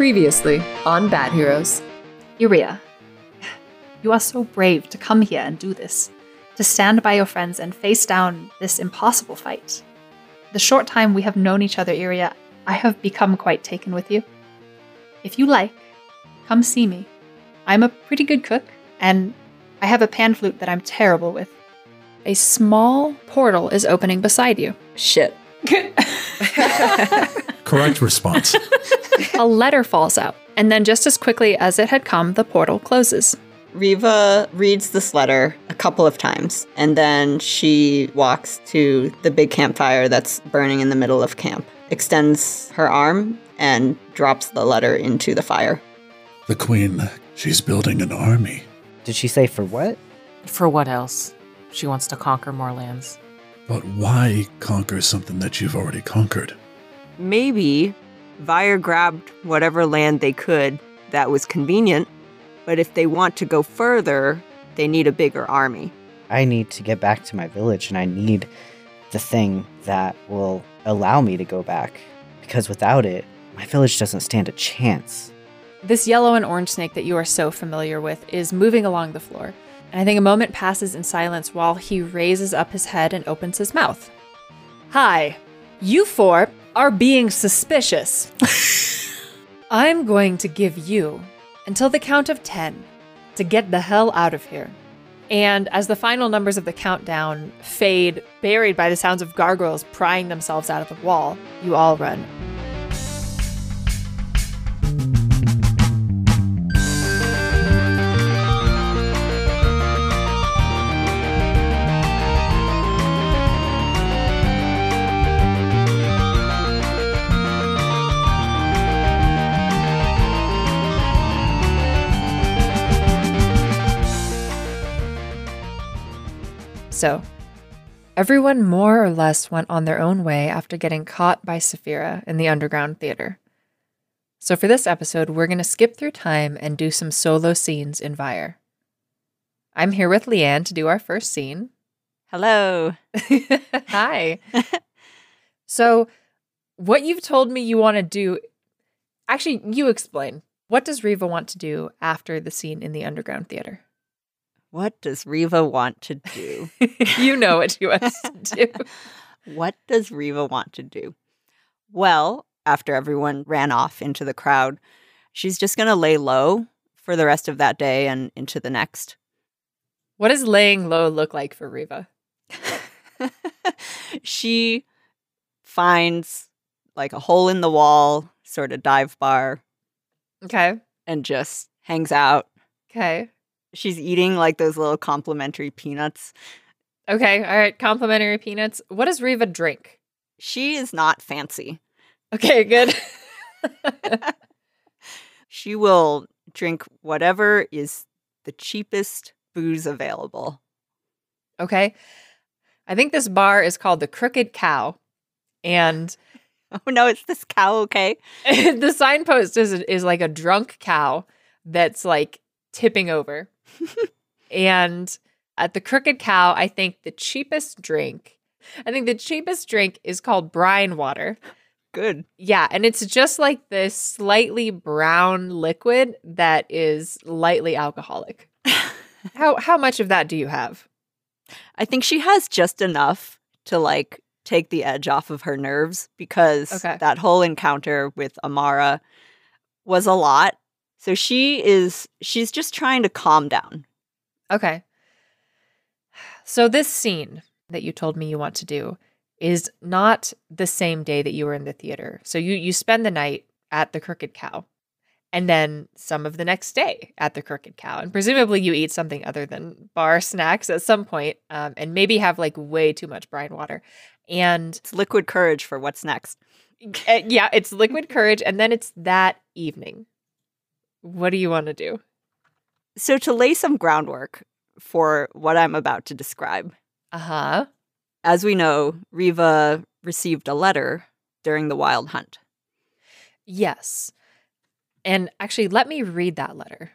Previously on Bad Heroes. Iria, you are so brave to come here and do this, to stand by your friends and face down this impossible fight. The short time we have known each other, Iria, I have become quite taken with you. If you like, come see me. I'm a pretty good cook, and I have a pan flute that I'm terrible with. A small portal is opening beside you. Shit. Correct response. A letter falls out, and then just as quickly as it had come, the portal closes. Riva reads this letter a couple of times, and then she walks to the big campfire that's burning in the middle of camp, extends her arm, and drops the letter into the fire. The queen, she's building an army. Did she say for what? For what else? She wants to conquer more lands. But why conquer something that you've already conquered? Maybe Vyre grabbed whatever land they could that was convenient, but if they want to go further, they need a bigger army. I need to get back to my village, and I need the thing that will allow me to go back. Because without it, my village doesn't stand a chance. This yellow and orange snake that you are so familiar with is moving along the floor, and I think a moment passes in silence while he raises up his head and opens his mouth. Hi, you four are being suspicious. I'm going to give you until the count of 10 to get the hell out of here. And as the final numbers of the countdown fade, buried by the sounds of gargoyles prying themselves out of the wall, you all run. So, everyone more or less went on their own way after getting caught by Saphira in the underground theater. So for this episode, we're going to skip through time and do some solo scenes in Vyre. I'm here with Leanne to do our first scene. Hello. Hi. So, what you've told me you want to do... Actually, you explain. What does Riva want to do after the scene in the underground theater? What does Riva want to do? You know what she wants to do. What does Riva want to do? Well, after everyone ran off into the crowd, she's just going to lay low for the rest of that day and into the next. What does laying low look like for Riva? She finds like a hole in the wall, sort of dive bar. Okay. And just hangs out. Okay. She's eating like those little complimentary peanuts. Okay, all right, complimentary peanuts. What does Riva drink? She is not fancy. Okay, good. She will drink whatever is the cheapest booze available. Okay. I think this bar is called the Crooked Cow. And oh no, it's this cow, okay? The signpost is like a drunk cow that's like tipping over. And at the Crooked Cow, I think the cheapest drink is called brine water. Good. Yeah, and it's just like this slightly brown liquid that is lightly alcoholic. How much of that do you have? I think she has just enough to like take the edge off of her nerves because that whole encounter with Amara was a lot. So she's just trying to calm down. Okay. So this scene that you told me you want to do is not the same day that you were in the theater. So you spend the night at the Crooked Cow and then some of the next day at the Crooked Cow. And presumably you eat something other than bar snacks at some point, and maybe have like way too much brine water. And it's liquid courage for what's next. Yeah, it's liquid courage. And then it's that evening. What do you want to do? So to lay some groundwork for what I'm about to describe. Uh-huh. As we know, Riva received a letter during the wild hunt. Yes. And actually, let me read that letter.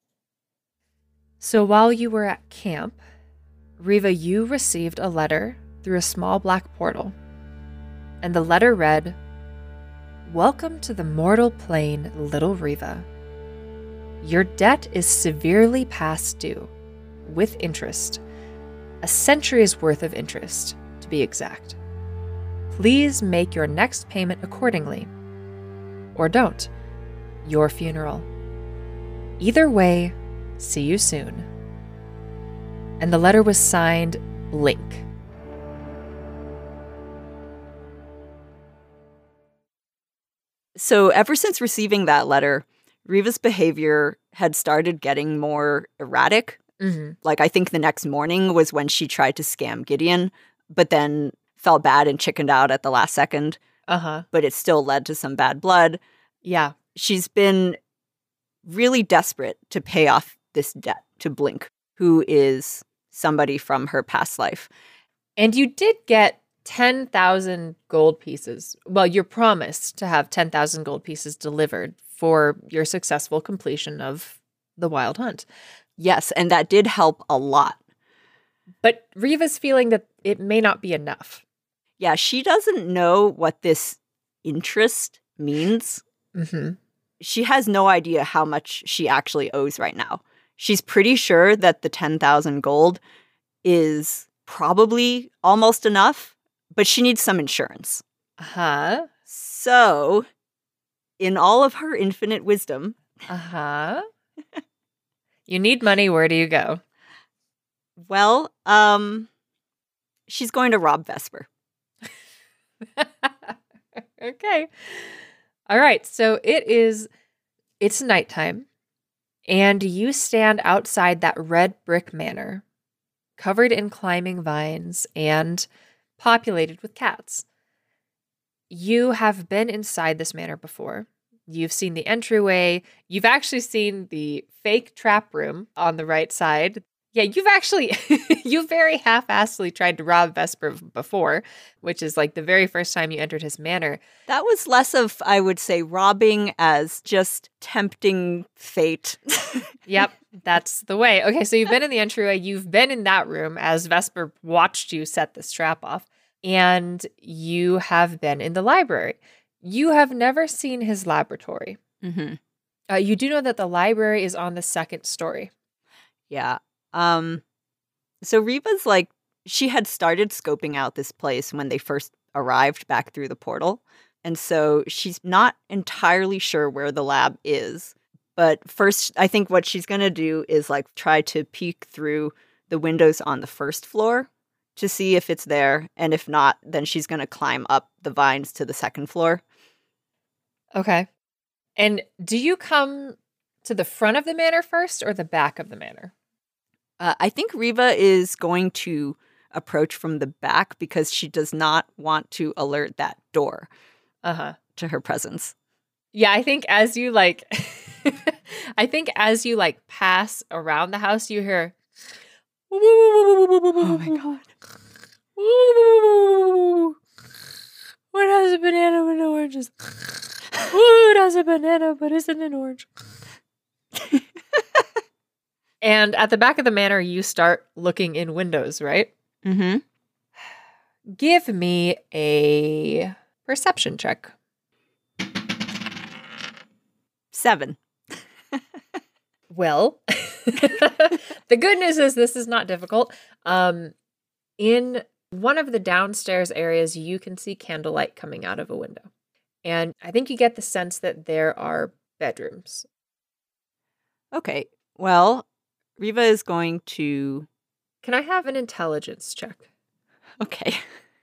So while you were at camp, Riva, you received a letter through a small black portal. And the letter read, Welcome to the mortal plane, little Riva. Your debt is severely past due, with interest. A century's worth of interest, to be exact. Please make your next payment accordingly. Or don't. Your funeral. Either way, see you soon. And the letter was signed Blink. So ever since receiving that letter, Riva's behavior had started getting more erratic. Mm-hmm. Like, I think the next morning was when she tried to scam Gideon, but then felt bad and chickened out at the last second. Uh-huh. But it still led to some bad blood. Yeah. She's been really desperate to pay off this debt to Blink, who is somebody from her past life. And you did get 10,000 gold pieces. Well, you're promised to have 10,000 gold pieces delivered for your successful completion of the Wild Hunt. Yes, and that did help a lot. But Riva's feeling that it may not be enough. Yeah, she doesn't know what this interest means. Mm-hmm. She has no idea how much she actually owes right now. She's pretty sure that the 10,000 gold is probably almost enough, but she needs some insurance. Uh-huh. So, in all of her infinite wisdom... Uh-huh. You need money, where do you go? Well, she's going to rob Vesper. Okay. All right, so it's nighttime, and you stand outside that red brick manor, covered in climbing vines and populated with cats. You have been inside this manor before. You've seen the entryway. You've actually seen the fake trap room on the right side. Yeah, you very half-assedly tried to rob Vesper before, which is like the very first time you entered his manor. That was less of, I would say, robbing as just tempting fate. Yep, that's the way. Okay, so you've been in the entryway. You've been in that room as Vesper watched you set this trap off. And you have been in the library. You have never seen his laboratory. Mm-hmm. You do know that the library is on the second story. Yeah. So Riva's like, she had started scoping out this place when they first arrived back through the portal. And so she's not entirely sure where the lab is. But first, I think what she's going to do is like try to peek through the windows on the first floor to see if it's there. And if not, then she's going to climb up the vines to the second floor. Okay. And do you come to the front of the manor first or the back of the manor? I think Riva is going to approach from the back because she does not want to alert that door to her presence. Yeah, I think as you pass around the house, you hear, oh my God. What has a banana with no oranges? What has a banana but isn't an orange? And at the back of the manor, you start looking in windows, right? Mm-hmm. Give me a perception check. 7. Well, the good news is this is not difficult. In one of the downstairs areas, you can see candlelight coming out of a window. And I think you get the sense that there are bedrooms. Okay, well, Riva is going to... Can I have an intelligence check? Okay.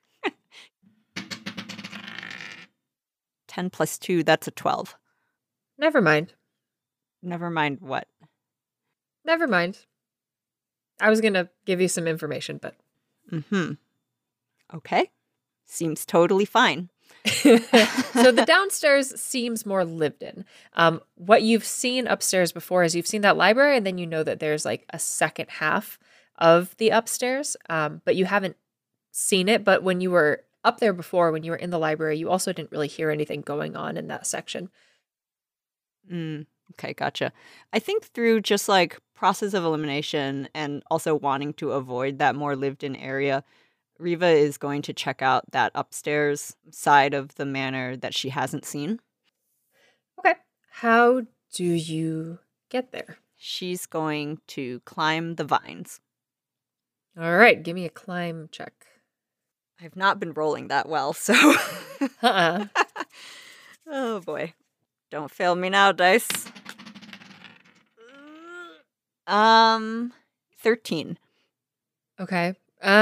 10 plus 2, that's a 12. Never mind. Never mind what? Never mind. I was going to give you some information, but... Mm-hmm. Okay. Seems totally fine. So the downstairs seems more lived in. What you've seen upstairs before is you've seen that library, and then you know that there's like a second half of the upstairs, but you haven't seen it. But when you were up there before, when you were in the library, you also didn't really hear anything going on in that section. Okay, gotcha. I think through just like process of elimination and also wanting to avoid that more lived in area, Riva is going to check out that upstairs side of the manor that she hasn't seen. Okay. How do you get there? She's going to climb the vines. All right, give me a climb check. I've not been rolling that well, so... Oh, boy. Don't fail me now, dice. 13. Okay.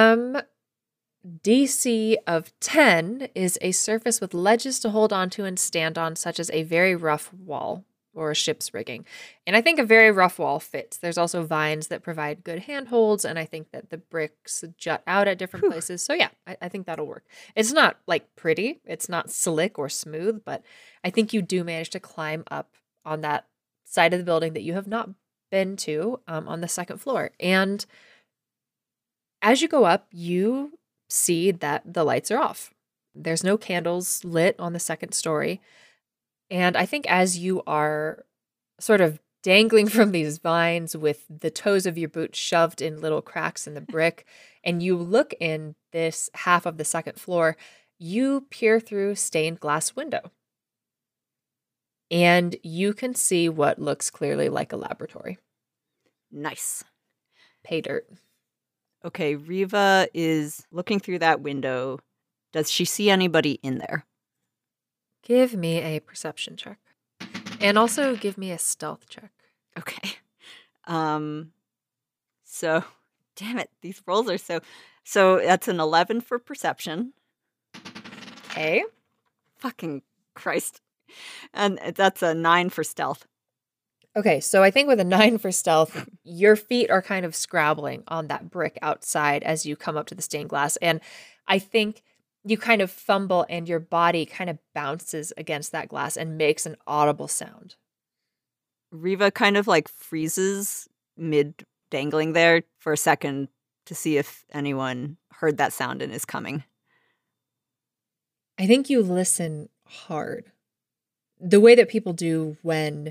DC of 10 is a surface with ledges to hold onto and stand on, such as a very rough wall or a ship's rigging. And I think a very rough wall fits. There's also vines that provide good handholds, and I think that the bricks jut out at different places. So yeah, I think that'll work. It's not like pretty, it's not slick or smooth, but I think you do manage to climb up on that side of the building that you have not been to, on the second floor. And as you go up, you see that the lights are off. There's no candles lit on the second story. And I think as you are sort of dangling from these vines with the toes of your boots shoved in little cracks in the brick, and you look in this half of the second floor, you peer through stained glass window. And you can see what looks clearly like a laboratory. Nice. Pay dirt. Okay, Riva is looking through that window. Does she see anybody in there? Give me a perception check. And also give me a stealth check. Okay. So, damn it, these rolls are so that's an 11 for perception. Okay. Fucking Christ. And that's a 9 for stealth. Okay, so I think with a 9 for stealth, your feet are kind of scrabbling on that brick outside as you come up to the stained glass. And I think you kind of fumble and your body kind of bounces against that glass and makes an audible sound. Riva kind of like freezes mid-dangling there for a second to see if anyone heard that sound and is coming. I think you listen hard. The way that people do when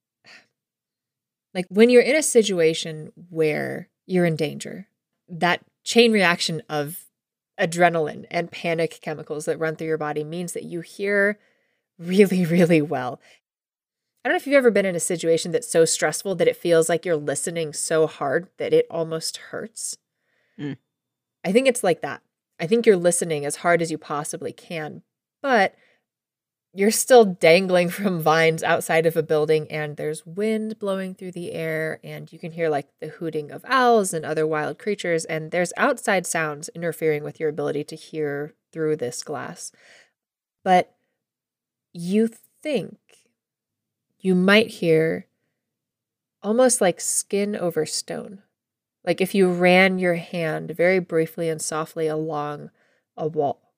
you're in a situation where you're in danger, that chain reaction of adrenaline and panic chemicals that run through your body means that you hear really, really well. I don't know if you've ever been in a situation that's so stressful that it feels like you're listening so hard that it almost hurts. I think it's like that. I think you're listening as hard as you possibly can, but you're still dangling from vines outside of a building, and there's wind blowing through the air, and you can hear like the hooting of owls and other wild creatures, and there's outside sounds interfering with your ability to hear through this glass. But you think you might hear almost like skin over stone. Like if you ran your hand very briefly and softly along a wall.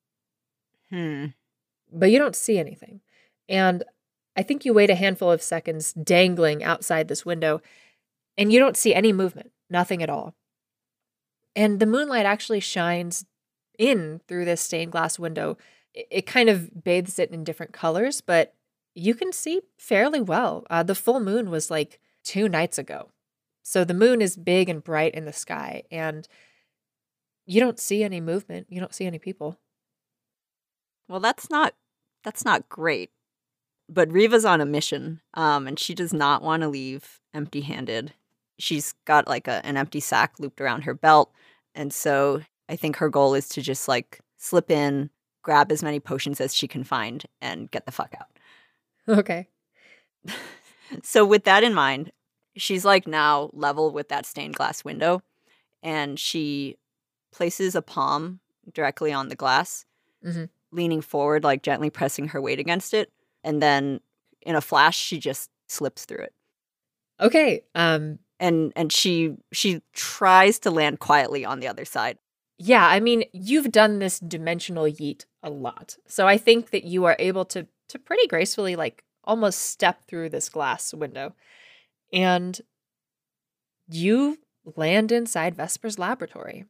But you don't see anything. And I think you wait a handful of seconds dangling outside this window, and you don't see any movement, nothing at all. And the moonlight actually shines in through this stained glass window. It kind of bathes it in different colors, but you can see fairly well. The full moon was like 2 nights ago. So the moon is big and bright in the sky, and you don't see any movement. You don't see any people. Well, that's not great. But Riva's on a mission, and she does not want to leave empty-handed. She's got like an empty sack looped around her belt, and so I think her goal is to just like slip in, grab as many potions as she can find, and get the fuck out. Okay. So with that in mind, she's like now level with that stained glass window, and she places a palm directly on the glass, leaning forward, like gently pressing her weight against it. And then in a flash, she just slips through it. Okay. And she tries to land quietly on the other side. Yeah, I mean, you've done this dimensional yeet a lot. So I think that you are able to pretty gracefully like almost step through this glass window. And you land inside Vesper's laboratory.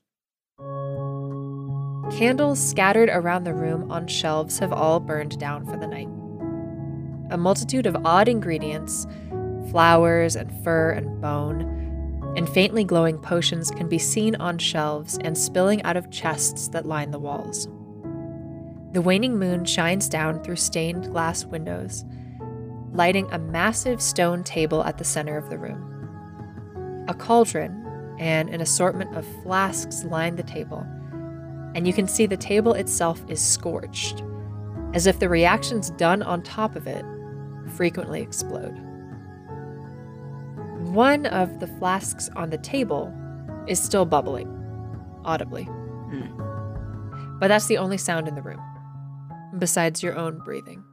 Candles scattered around the room on shelves have all burned down for the night. A multitude of odd ingredients, flowers and fur and bone, and faintly glowing potions can be seen on shelves and spilling out of chests that line the walls. The waning moon shines down through stained glass windows, lighting a massive stone table at the center of the room. A cauldron and an assortment of flasks line the table, and you can see the table itself is scorched, as if the reactions done on top of it frequently explode. One of the flasks on the table is still bubbling, audibly. But that's the only sound in the room, besides your own breathing.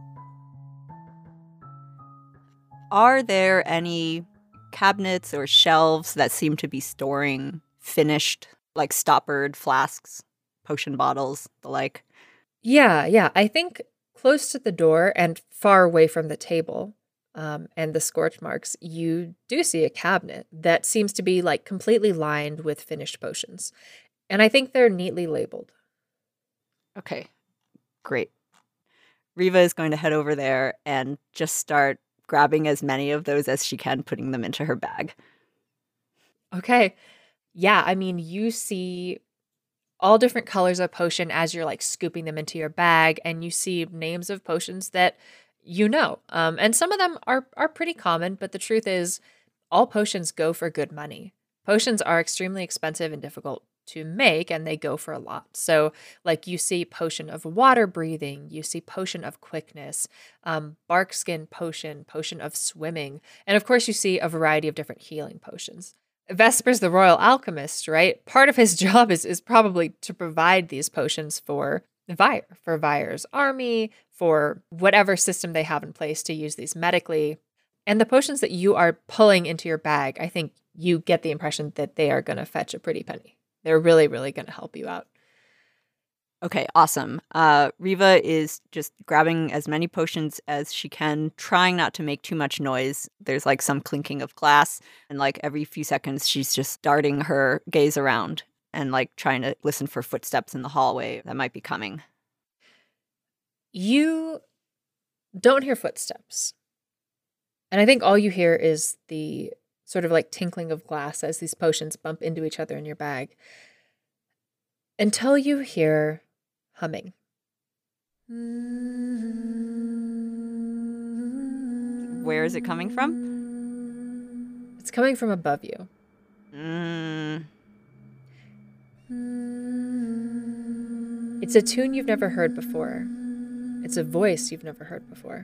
Are there any cabinets or shelves that seem to be storing finished, like stoppered flasks, potion bottles, the like? Yeah. I think close to the door and far away from the table and the scorch marks, you do see a cabinet that seems to be like completely lined with finished potions. And I think they're neatly labeled. Okay, great. Riva is going to head over there and just start grabbing as many of those as she can, putting them into her bag. Okay. Yeah, I mean, you see all different colors of potion as you're like scooping them into your bag, and you see names of potions that you know. And some of them are pretty common, but the truth is all potions go for good money. Potions are extremely expensive and difficult to make, and they go for a lot. So like you see potion of water breathing, you see potion of quickness, bark skin potion, potion of swimming, and of course you see a variety of different healing potions. Vesper's the royal alchemist, right? Part of his job is probably to provide these potions for Vyre's army, for whatever system they have in place to use these medically. And the potions that you are pulling into your bag, I think you get the impression that they are going to fetch a pretty penny. They're really, really going to help you out. Okay, awesome. Riva is just grabbing as many potions as she can, trying not to make too much noise. There's like some clinking of glass, and like every few seconds she's just darting her gaze around and like trying to listen for footsteps in the hallway that might be coming. You don't hear footsteps. And I think all you hear is the sort of like tinkling of glass as these potions bump into each other in your bag. Until you hear humming. Where is it coming from? It's coming from above you. It's a tune you've never heard before. It's a voice you've never heard before.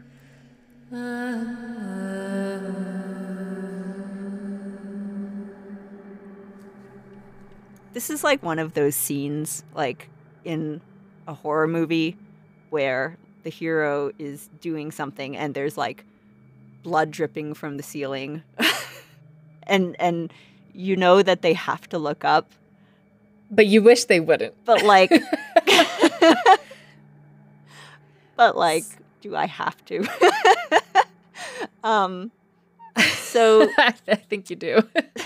This is like one of those scenes, like in a horror movie, where the hero is doing something and there's like blood dripping from the ceiling, and you know that they have to look up, but you wish they wouldn't. But like, do I have to? So I think you do.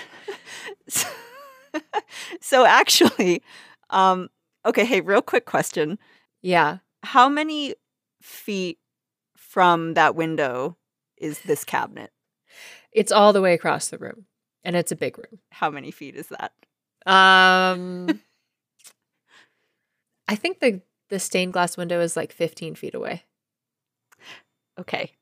So actually, okay, hey, real quick question. Yeah. How many feet from that window is this cabinet? It's all the way across the room, and it's a big room. How many feet is that? I think the stained glass window is like 15 feet away. Okay.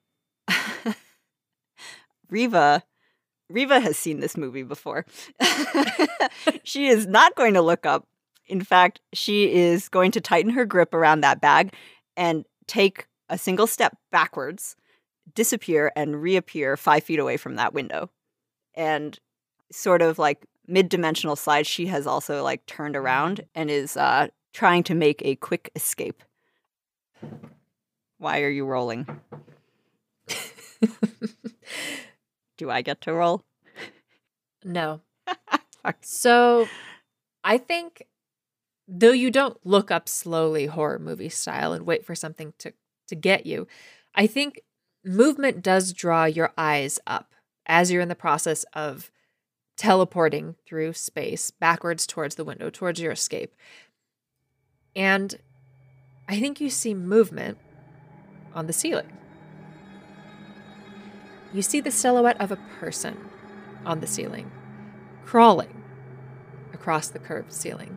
Riva has seen this movie before. She is not going to look up. In fact, she is going to tighten her grip around that bag and take a single step backwards, disappear, and reappear 5 feet away from that window. And sort of like mid-dimensional slide, she has also like turned around and is trying to make a quick escape. Why are you rolling? Do I get to roll? No. So I think, though you don't look up slowly horror movie style and wait for something to get you, I think movement does draw your eyes up as you're in the process of teleporting through space backwards towards the window, towards your escape. And I think you see movement on the ceiling. You see the silhouette of a person on the ceiling, crawling across the curved ceiling.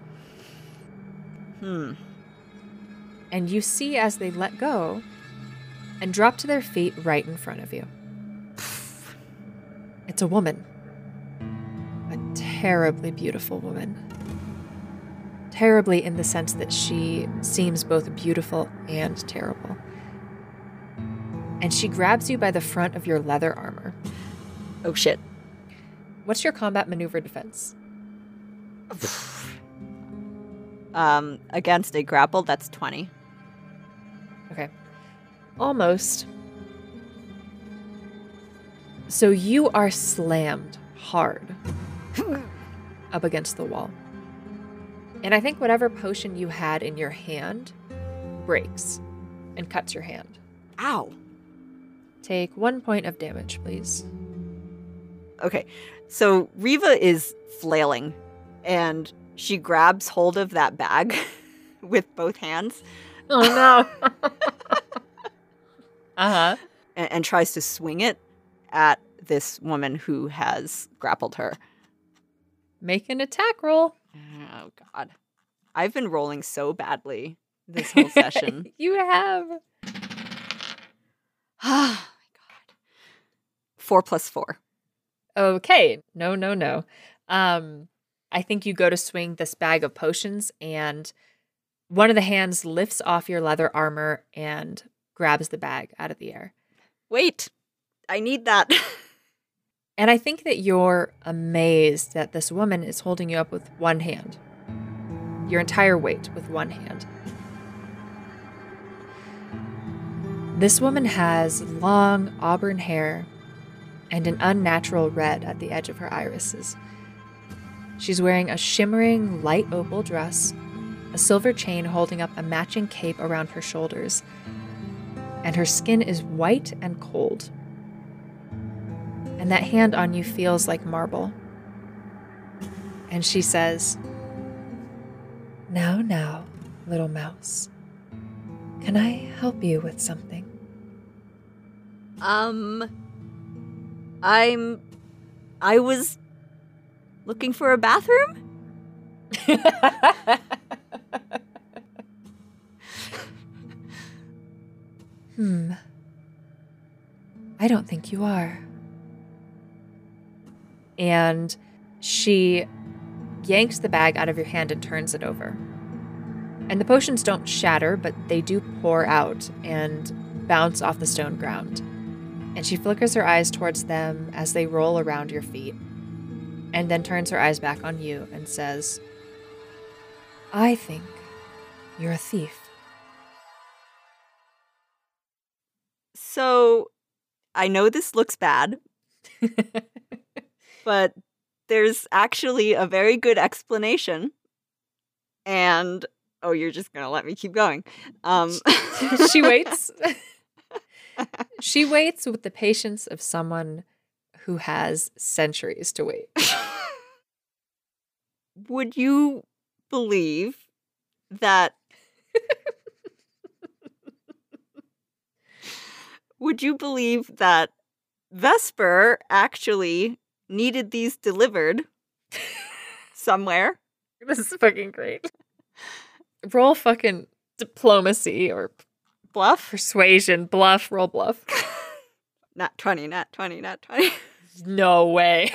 And you see as they let go and drop to their feet right in front of you. It's a woman. A terribly beautiful woman. Terribly in the sense that she seems both beautiful and terrible. And she grabs you by the front of your leather armor. Oh, shit. What's your combat maneuver defense? Against a grapple, that's 20. Okay. Almost. So you are slammed hard up against the wall. And I think whatever potion you had in your hand breaks and cuts your hand. Ow. Take 1 point of damage, please. Okay, so Riva is flailing, and she grabs hold of that bag with both hands. Oh, no. Uh-huh. And tries to swing it at this woman who has grappled her. Make an attack roll. Oh, God. I've been rolling so badly this whole session. You have. Oh, my God. 4 + 4. Okay. No. I think you go to swing this bag of potions, and one of the hands lifts off your leather armor and grabs the bag out of the air. Wait, I need that. And I think that you're amazed that this woman is holding you up with one hand. Your entire weight with one hand. This woman has long auburn hair and an unnatural red at the edge of her irises. She's wearing a shimmering light opal dress, a silver chain holding up a matching cape around her shoulders, and her skin is white and cold. And that hand on you feels like marble. And she says, Now, little mouse. Can I help you with something? I was looking for a bathroom? I don't think you are. And she yanks the bag out of your hand and turns it over. And the potions don't shatter, but they do pour out and bounce off the stone ground. And she flickers her eyes towards them as they roll around your feet, and then turns her eyes back on you and says, I think you're a thief. So, I know this looks bad, but there's actually a very good explanation. And, oh, you're just going to let me keep going. She waits. She waits with the patience of someone who has centuries to wait. Would you believe that... Would you believe that Vesper actually needed these delivered somewhere? This is fucking great. Roll fucking diplomacy or bluff? Persuasion. Bluff. Roll bluff. Nat 20, nat 20, nat 20. No way.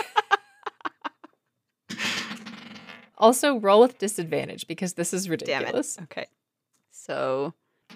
Also, roll with disadvantage because this is ridiculous. Damn it. Okay. So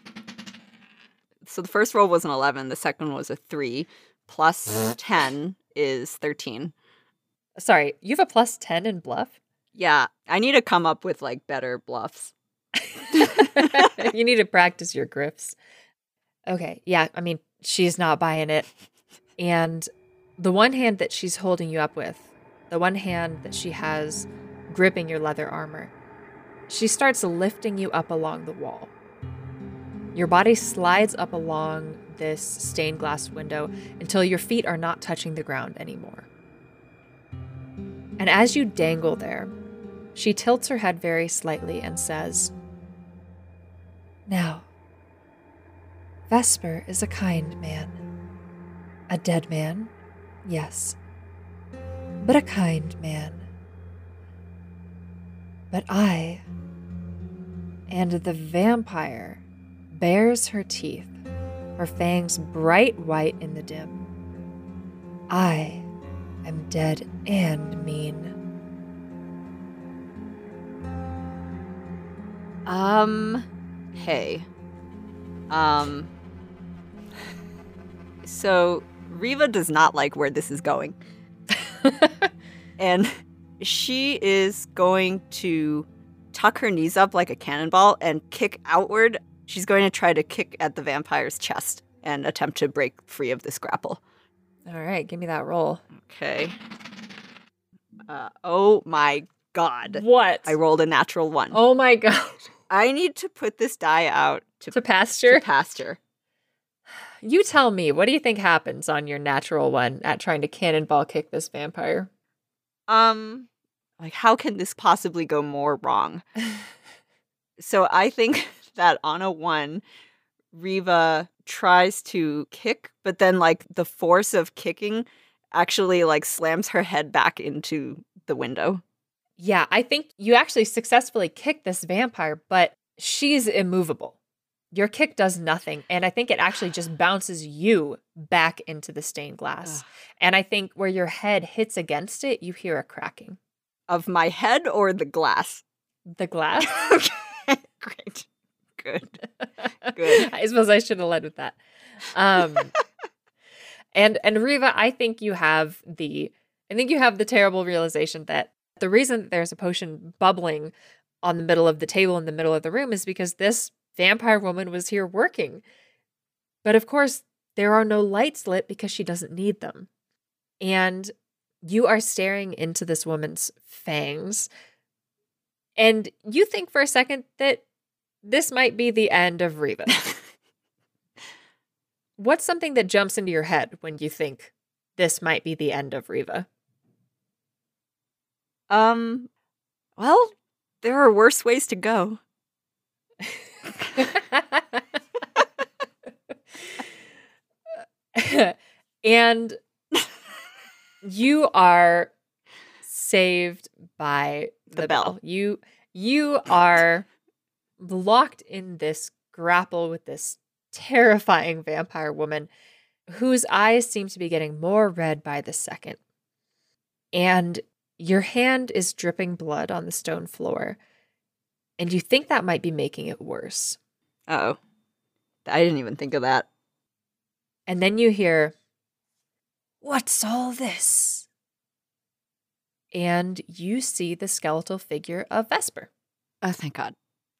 the first roll was an 11. The second one was a 3. Plus 10 is 13. Sorry, you have a plus 10 in bluff? Yeah. I need to come up with, like, better bluffs. You need to practice your grifts. Okay, yeah, I mean, she's not buying it. And the one hand that she's holding you up with, the one hand that she has gripping your leather armor, she starts lifting you up along the wall. Your body slides up along this stained glass window until your feet are not touching the ground anymore. And as you dangle there, she tilts her head very slightly and says, Now, Vesper is a kind man. A dead man, yes, but a kind man But I, and the vampire, bares her teeth, her fangs bright white in the dim. I am dead and mean. Hey. So Riva does not like where this is going. And she is going to tuck her knees up like a cannonball and kick outward. She's going to try to kick at the vampire's chest and attempt to break free of this grapple. All right, give me that roll. Okay. Oh my god. What? I rolled a natural 1. Oh my god. I need to put this die out to pasture? To pasture. You tell me, what do you think happens on your natural 1 at trying to cannonball kick this vampire? Like, how can this possibly go more wrong? So I think that on a 1, Riva tries to kick, but then, like, the force of kicking actually, like, slams her head back into the window. Yeah, I think you actually successfully kick this vampire, but she's immovable. Your kick does nothing, and I think it actually just bounces you back into the stained glass. Ugh. And I think where your head hits against it, you hear a cracking. Of my head or the glass? The glass? Okay, great. Good. I suppose I should have led with that. And Riva, I think you have the terrible realization that the reason that there's a potion bubbling on the middle of the table in the middle of the room is because this vampire woman was here working. But of course, there are no lights lit because she doesn't need them. And you are staring into this woman's fangs. And you think for a second that this might be the end of Riva. What's something that jumps into your head when you think this might be the end of Riva? Well, there are worse ways to go. And you are saved by the bell. You are locked in this grapple with this terrifying vampire woman whose eyes seem to be getting more red by the second. And your hand is dripping blood on the stone floor. And you think that might be making it worse. Uh-oh. I didn't even think of that. And then you hear, "What's all this?" And you see the skeletal figure of Vesper. Oh, thank God.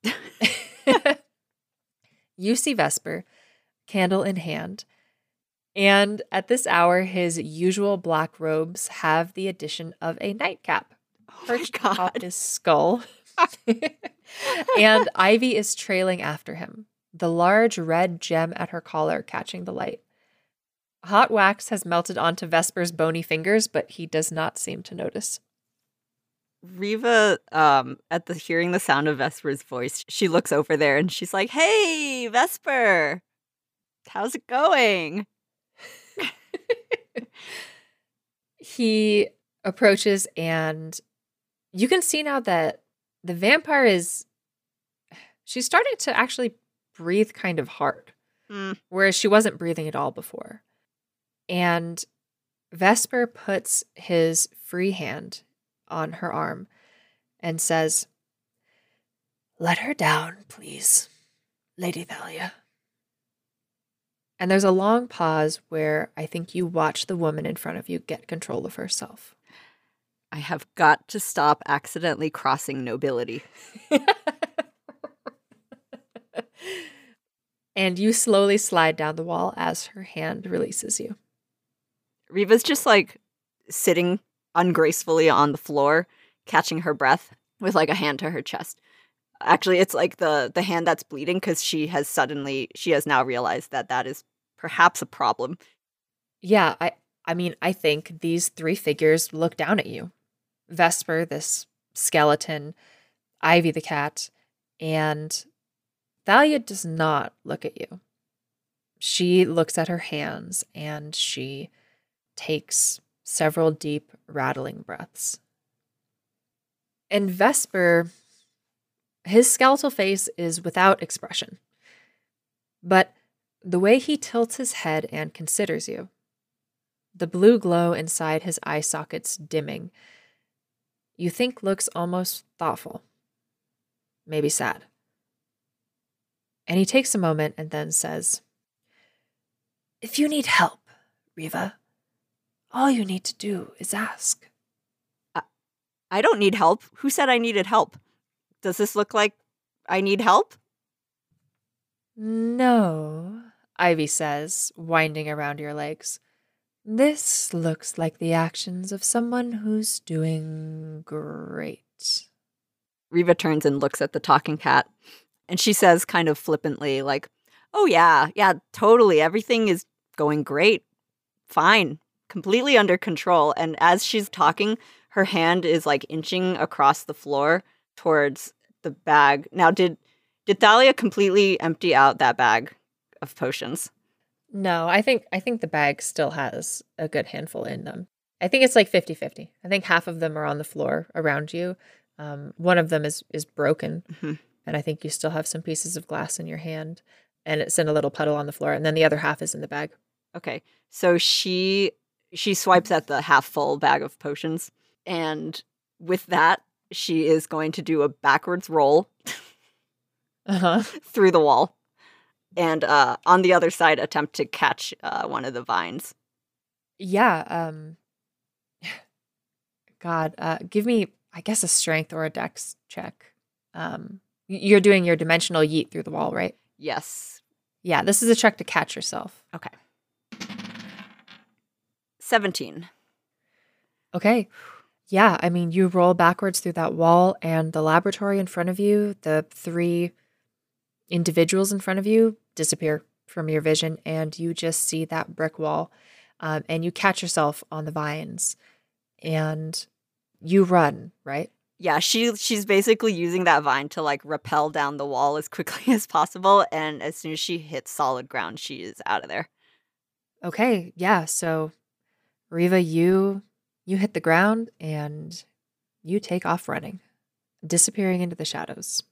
You see Vesper, candle in hand. And at this hour, his usual black robes have the addition of a nightcap perched atop his skull. And Ivy is trailing after him, the large red gem at her collar catching the light. Hot wax has melted onto Vesper's bony fingers, but he does not seem to notice. Riva, hearing the sound of Vesper's voice, she looks over there and she's like, "Hey, Vesper, how's it going?" He approaches, and you can see now that the vampire she's starting to actually breathe kind of hard, whereas she wasn't breathing at all before. And Vesper puts his free hand on her arm and says, "Let her down, please, Lady Thalia." And there's a long pause where I think you watch the woman in front of you get control of herself. I have got to stop accidentally crossing nobility. And you slowly slide down the wall as her hand releases you. Riva's just like sitting ungracefully on the floor, catching her breath with like a hand to her chest. Actually, it's like the hand that's bleeding because she has now realized that is perhaps a problem. Yeah, I mean, I think these three figures look down at you. Vesper, this skeleton, Ivy the cat, and Thalia does not look at you. She looks at her hands and she takes several deep, rattling breaths. And Vesper, His skeletal face is without expression. But the way he tilts his head and considers you, the blue glow inside his eye sockets dimming, you think looks almost thoughtful, maybe sad. And he takes a moment and then says, "If you need help, Riva, all you need to do is ask." I don't need help. Who said I needed help? Does this look like I need help? "No," Ivy says, winding around your legs. "This looks like the actions of someone who's doing great." Riva turns and looks at the talking cat, and she says kind of flippantly, like, "Oh yeah, totally. Everything is going great. Fine. Completely under control." And as she's talking, her hand is like inching across the floor towards the bag. Now, did Thalia completely empty out that bag of potions? No, I think the bag still has a good handful in them. I think it's like 50-50. I think half of them are on the floor around you. One of them is broken. Mm-hmm. And I think you still have some pieces of glass in your hand. And it's in a little puddle on the floor. And then the other half is in the bag. Okay. So she swipes at the half full bag of potions. And with that, she is going to do a backwards roll through the wall. And on the other side, attempt to catch one of the vines. Yeah. God, give me, I guess, a strength or a dex check. You're doing your dimensional yeet through the wall, right? Yes. Yeah, this is a check to catch yourself. Okay. 17. Okay. Yeah, I mean, you roll backwards through that wall, and the laboratory in front of you, the 3 individuals in front of you disappear from your vision, and you just see that brick wall, and you catch yourself on the vines, and you run, right? Yeah, she's basically using that vine to like rappel down the wall as quickly as possible, and as soon as she hits solid ground, she is out of there. Okay, yeah, so Riva, you hit the ground and you take off running, disappearing into the shadows.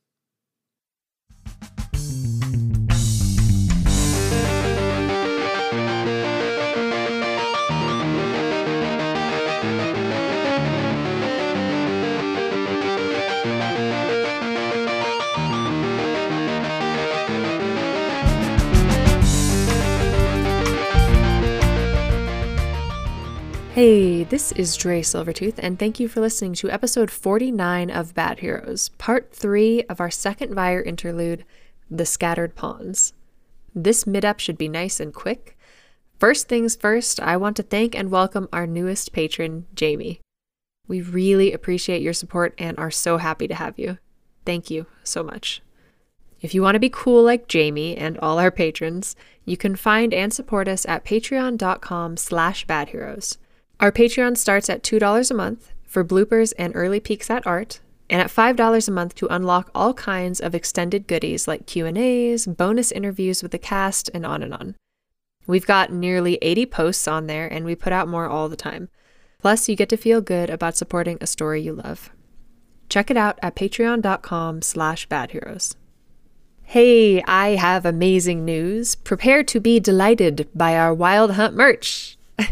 Hey, this is Dre Silvertooth, and thank you for listening to episode 49 of Bad Heroes, part 3 of our second Vyre interlude, The Scattered Pawns. This mid-up should be nice and quick. First things first, I want to thank and welcome our newest patron, Jamie. We really appreciate your support and are so happy to have you. Thank you so much. If you want to be cool like Jamie and all our patrons, you can find and support us at patreon.com/badheroes. Our Patreon starts at $2 a month for bloopers and early peeks at art, and at $5 a month to unlock all kinds of extended goodies like Q&As, bonus interviews with the cast, and on and on. We've got nearly 80 posts on there, and we put out more all the time. Plus, you get to feel good about supporting a story you love. Check it out at patreon.com/badheroes. Hey, I have amazing news. Prepare to be delighted by our Wild Hunt merch.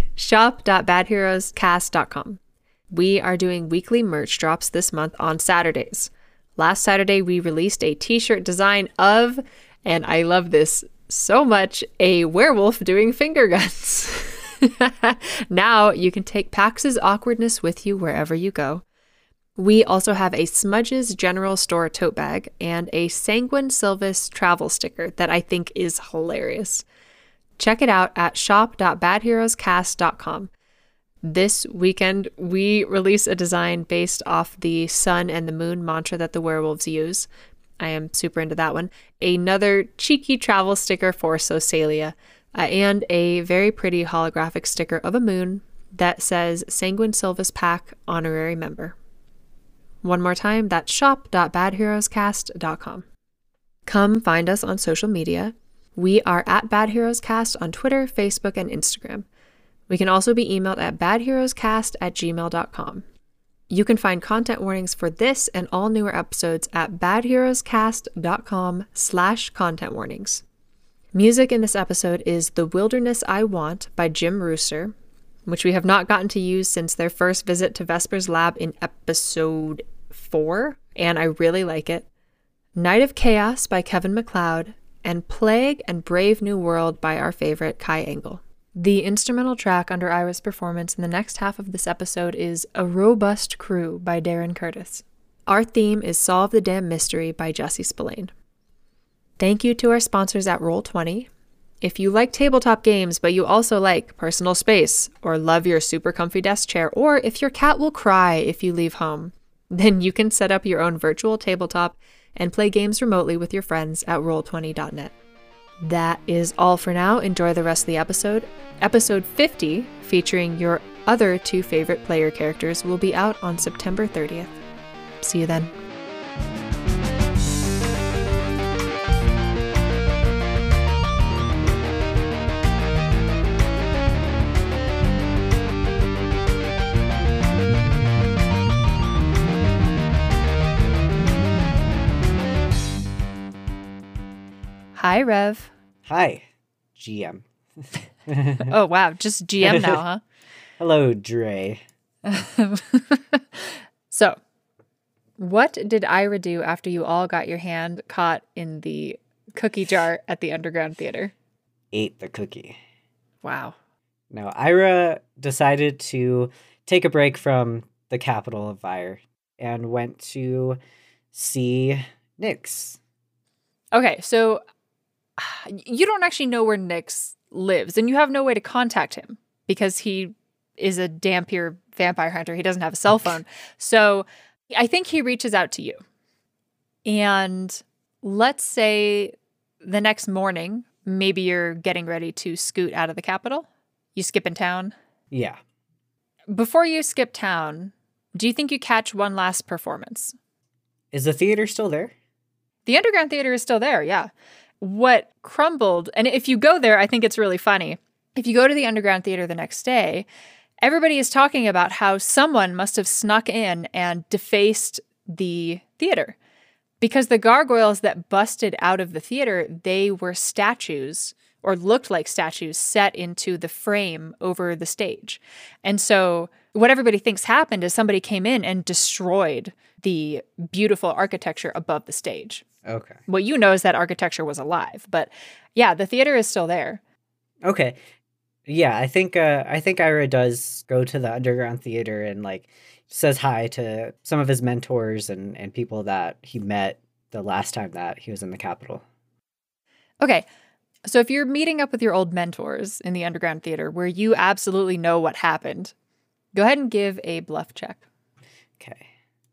shop.badheroescast.com. We are doing weekly merch drops this month on Saturdays. Last Saturday, we released a t-shirt design of, and I love this so much, a werewolf doing finger guns. Now you can take Pax's awkwardness with you wherever you go. We also have a Smudges General Store tote bag and a Sanguine Sylvis travel sticker that I think is hilarious. Check it out at shop.badheroescast.com. This weekend, we release a design based off the sun and the moon mantra that the werewolves use. I am super into that one. Another cheeky travel sticker for Sosalia, and a very pretty holographic sticker of a moon that says Sanguine Sylvis Pack Honorary Member. One more time, that's shop.badheroescast.com. Come find us on social media. We are at Bad Heroes Cast on Twitter, Facebook, and Instagram. We can also be emailed at badheroescast@gmail.com. You can find content warnings for this and all newer episodes at badheroescast.com/content warnings. Music in this episode is The Wilderness I Want by Jim Rooster, which we have not gotten to use since their first visit to Vesper's lab in episode 4, and I really like it. Night of Chaos by Kevin MacLeod, and Plague and Brave New World by our favorite Kai Engel. The instrumental track under Ira's performance in the next half of this episode is A Robust Crew by Darren Curtis. Our theme is Solve the Damn Mystery by Jesse Spillane. Thank you to our sponsors at Roll20. If you like tabletop games, but you also like personal space, or love your super comfy desk chair, or if your cat will cry if you leave home, then you can set up your own virtual tabletop and play games remotely with your friends at roll20.net. That is all for now. Enjoy the rest of the episode. Episode 50, featuring your other 2 favorite player characters, will be out on September 30th. See you then. Hi, Rev. Hi, GM. Oh, wow. Just GM now, huh? Hello, Dre. So, what did Ira do after you all got your hand caught in the cookie jar at the Underground Theater? Ate the cookie. Wow. Now, Ira decided to take a break from the capital of Vire and went to see Nyx. Okay, so you don't actually know where Nyx lives, and you have no way to contact him because he is a Dhampir vampire hunter. He doesn't have a cell phone. So I think he reaches out to you. And let's say the next morning, maybe you're getting ready to scoot out of the capital. You skip in town. Yeah. Before you skip town, do you think you catch one last performance? Is the theater still there? The Underground Theater is still there, yeah. What crumbled, and if you go there, I think it's really funny. If you go to the Underground Theater the next day, everybody is talking about how someone must have snuck in and defaced the theater. Because the gargoyles that busted out of the theater, they were statues, or looked like statues, set into the frame over the stage. And so what everybody thinks happened is somebody came in and destroyed the beautiful architecture above the stage. Okay. What you know is that architecture was alive. But yeah, the theater is still there. Okay. Yeah, I think Ira does go to the Underground Theater and like says hi to some of his mentors and people that he met the last time that he was in the capital. Okay. So if you're meeting up with your old mentors in the Underground Theater where you absolutely know what happened, go ahead and give a bluff check. Okay.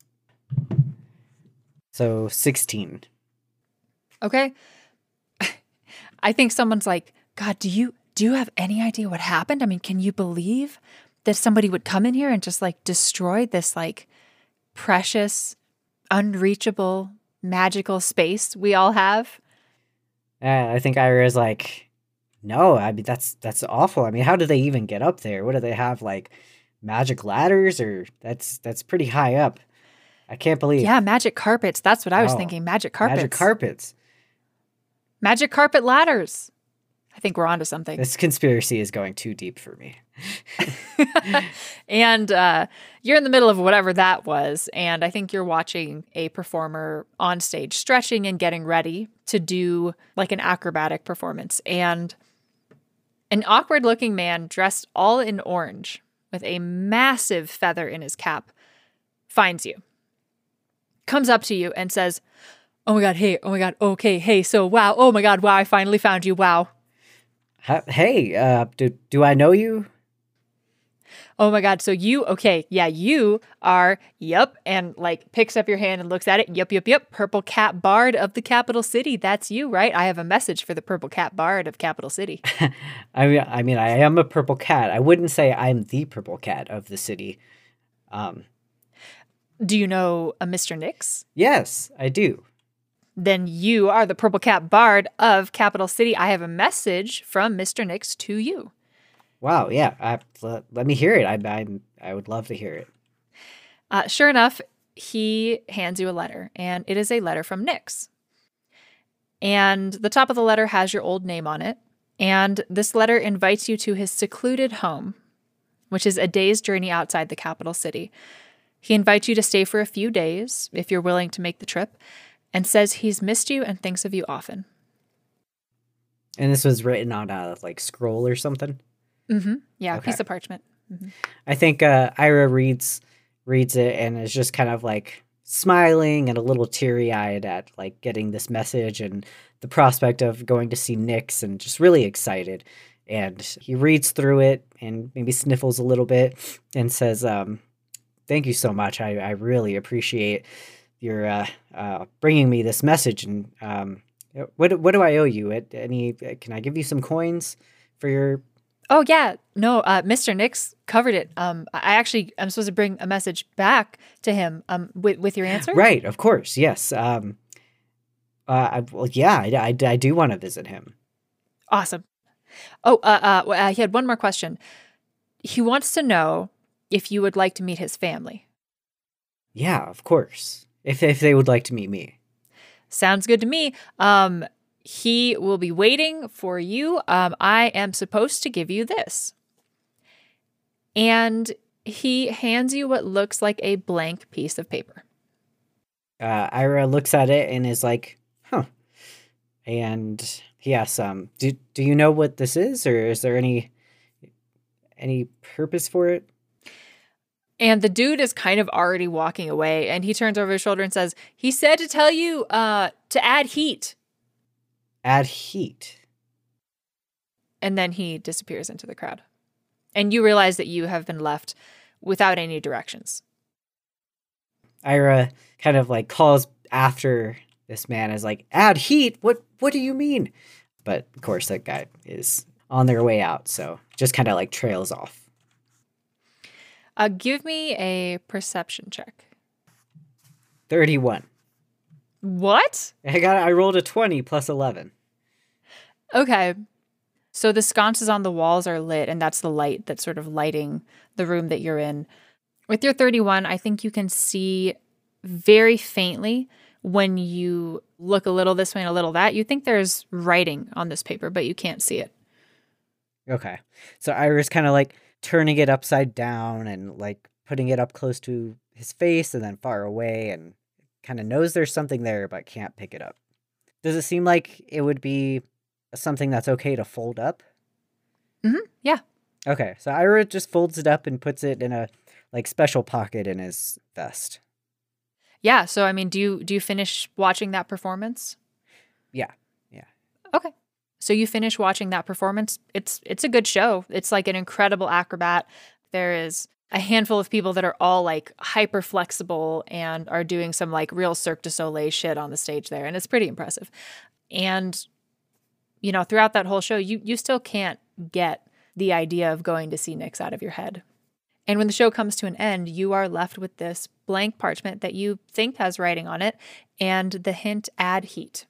So 16. Okay. I think someone's like, God, do you have any idea what happened? I mean, can you believe that somebody would come in here and just like destroy this like precious, unreachable, magical space we all have? I think Ira is like, no, I mean, that's awful. I mean, how do they even get up there? What do they have, like magic ladders, or that's pretty high up. I can't believe. Yeah, magic carpets. That's what I was thinking. Magic carpets. Magic carpets. Magic carpet ladders. I think we're onto something. This conspiracy is going too deep for me. And you're in the middle of whatever that was. And I think you're watching a performer on stage stretching and getting ready to do like an acrobatic performance. And an awkward looking man dressed all in orange with a massive feather in his cap finds you, comes up to you and says, oh my God, hey, oh my God, okay, hey, so wow, oh my God, wow, I finally found you, wow. Hey, do I know you? Oh my God, so you, okay, yeah, you are, yep, and like picks up your hand and looks at it, yep, Purple Cat Bard of the capital city, that's you, right? I have a message for the Purple Cat Bard of capital city. I mean, I am a purple cat. I wouldn't say I'm the purple cat of the city. Do you know a Mr. Nyx? Yes, I do. Then you are the Purple Cat Bard of capital city. I have a message from Mr. Nyx to you. Wow, yeah. Let me hear it. I would love to hear it. Sure enough, he hands you a letter, and it is a letter from Nyx. And the top of the letter has your old name on it. And this letter invites you to his secluded home, which is a day's journey outside the capital city. He invites you to stay for a few days, if you're willing to make the trip, and says he's missed you and thinks of you often. And this was written on a scroll or something? Mm-hmm. Yeah, Okay. Piece of parchment. Mm-hmm. I think Ira reads it and is just kind of smiling and a little teary-eyed at getting this message and the prospect of going to see Nyx, and just really excited. And he reads through it and maybe sniffles a little bit and says, thank you so much. I really appreciate your bringing me this message. And what do I owe you? Can I give you some coins for your... Oh, yeah. No, Mr. Nyx covered it. I'm supposed to bring a message back to him with your answer? Right, of course, yes. I do want to visit him. Awesome. Oh, he had one more question. He wants to know if you would like to meet his family. Yeah, of course. If they would like to meet me. Sounds good to me. He will be waiting for you. I am supposed to give you this. And he hands you what looks like a blank piece of paper. Ira looks at it and is like, huh. And he asks, do you know what this is? Or is there any purpose for it? And the dude is kind of already walking away, and he turns over his shoulder and says, he said to tell you to add heat. Add heat. And then he disappears into the crowd. And you realize that you have been left without any directions. Ira kind of calls after this man, is add heat? What do you mean? But of course that guy is on their way out, so just kind of trails off. Give me a perception check. 31. What? I rolled a 20 plus 11. Okay. So the sconces on the walls are lit, and that's the light that's sort of lighting the room that you're in. With your 31, I think you can see very faintly when you look a little this way and a little that. You think there's writing on this paper, but you can't see it. Okay. So Ira's kind of turning it upside down and putting it up close to his face and then far away, and kind of knows there's something there but can't pick it up. Does it seem like it would be something that's okay to fold up? Mm-hmm. Yeah. Okay. So Ira just folds it up and puts it in a special pocket in his vest. Yeah. So, I mean, do you finish watching that performance? Yeah. Okay. So you finish watching that performance. It's a good show. It's an incredible acrobat. There is a handful of people that are all hyper flexible and are doing some real Cirque du Soleil shit on the stage there. And it's pretty impressive. And, throughout that whole show, you still can't get the idea of going to see Nyx out of your head. And when the show comes to an end, you are left with this blank parchment that you think has writing on it and the hint, add heat.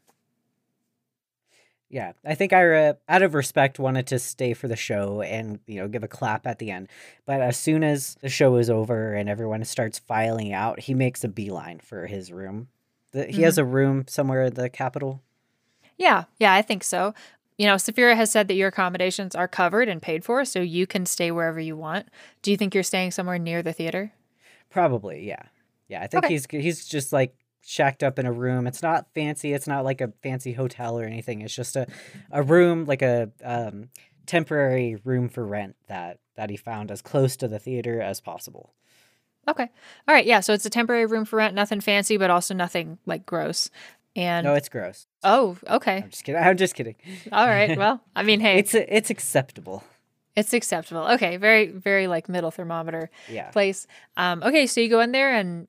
Yeah, I think Ira, out of respect, wanted to stay for the show and, give a clap at the end. But as soon as the show is over and everyone starts filing out, he makes a beeline for his room. He has a room somewhere in the capital? Yeah, I think so. Saphira has said that your accommodations are covered and paid for, so you can stay wherever you want. Do you think you're staying somewhere near the theater? Probably, yeah. Yeah, I think he's just shacked up in a room. It's not fancy. It's not a fancy hotel or anything. It's just a room, a temporary room for rent that he found as close to the theater as possible. Okay. All right. Yeah. So it's a temporary room for rent. Nothing fancy, but also nothing gross. And no, it's gross. Oh, okay. I'm just kidding. All right. Well, I mean, hey, it's acceptable. It's acceptable. Okay. Very, very middle thermometer place. Okay. So you go in there and,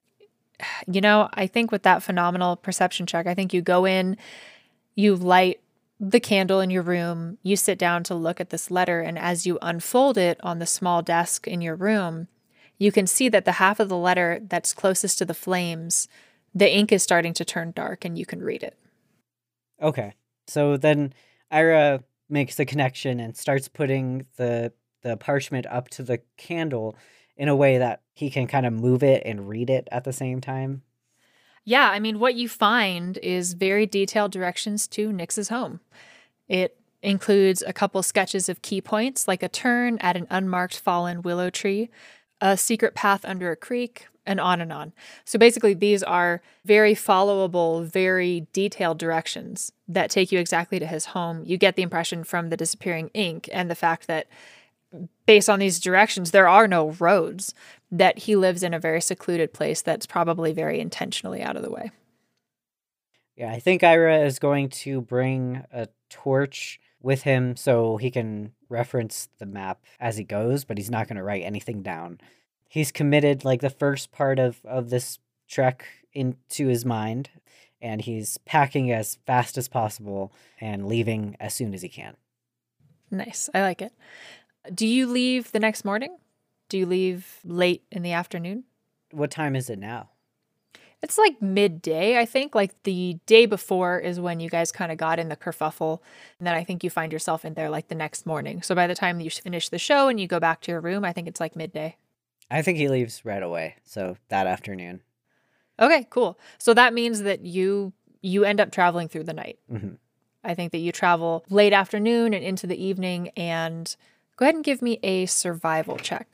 I think with that phenomenal perception check, I think you go in, you light the candle in your room, you sit down to look at this letter. And as you unfold it on the small desk in your room, you can see that the half of the letter that's closest to the flames, the ink is starting to turn dark and you can read it. Okay. So then Ira makes the connection and starts putting the parchment up to the candle. in a way that he can kind of move it and read it at the same time? Yeah, I mean, what you find is very detailed directions to Nyx's home. It includes a couple sketches of key points, like a turn at an unmarked fallen willow tree, a secret path under a creek, and on and on. So basically, these are very followable, very detailed directions that take you exactly to his home. You get the impression from the disappearing ink and the fact that based on these directions, there are no roads, that he lives in a very secluded place that's probably very intentionally out of the way. Yeah, I think Ira is going to bring a torch with him so he can reference the map as he goes, but he's not going to write anything down. He's committed like the first part of this trek into his mind, and he's packing as fast as possible and leaving as soon as he can. Nice. I like it. Do you leave the next morning? Do you leave late in the afternoon? What time is it now? It's like midday, I think. Like the day before is when you guys kind of got in the kerfuffle. And then I think you find yourself in there like the next morning. So by the time you finish the show and you go back to your room, I think it's like midday. I think he leaves right away. So that afternoon. Okay, cool. So that means that you end up traveling through the night. Mm-hmm. I think that you travel late afternoon and into the evening. And go ahead and give me a survival check.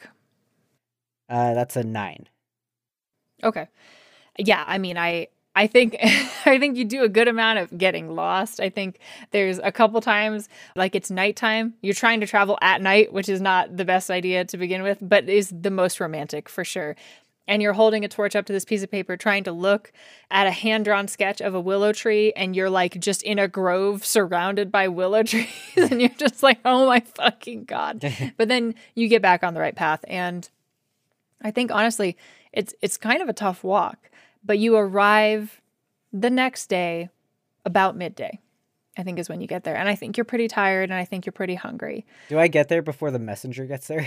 That's a 9. Okay. Yeah, I mean, I think I think you do a good amount of getting lost. I think there's a couple times like it's nighttime. You're trying to travel at night, which is not the best idea to begin with, but is the most romantic for sure. And you're holding a torch up to this piece of paper trying to look at a hand-drawn sketch of a willow tree, and you're like just in a grove surrounded by willow trees, and you're just like, oh my fucking God. But then you get back on the right path, and I think honestly, it's kind of a tough walk. But you arrive the next day about midday, I think is when you get there. And I think you're pretty tired and I think you're pretty hungry. Do I get there before the messenger gets there?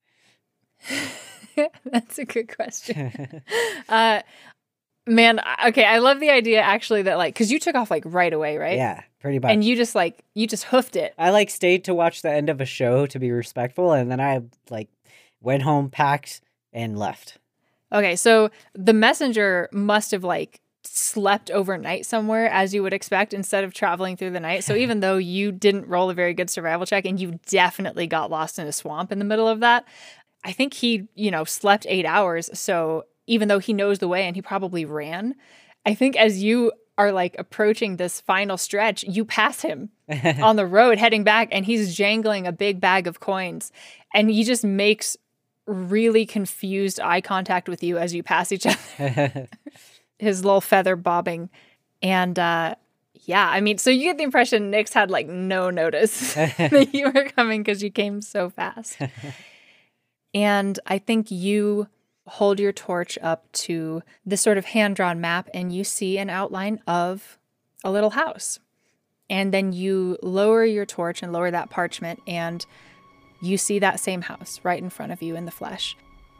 That's a good question. Man, okay, I love the idea actually that like, because you took off like right away, right? Yeah, pretty much. And you just hoofed it. I like stayed to watch the end of a show to be respectful. And then I like went home, packed, and left. Okay, so the messenger must have like slept overnight somewhere as you would expect instead of traveling through the night. So even though you didn't roll a very good survival check and you definitely got lost in a swamp in the middle of that, I think he, slept 8 hours. So even though he knows the way and he probably ran, I think as you are like approaching this final stretch, you pass him on the road heading back and he's jangling a big bag of coins and he just makes really confused eye contact with you as you pass each other. His little feather bobbing. And yeah, I mean, so you get the impression Nyx had like no notice that you were coming because you came so fast. And I think you hold your torch up to this sort of hand-drawn map and you see an outline of a little house. And then you lower your torch and lower that parchment and you see that same house right in front of you in the flesh.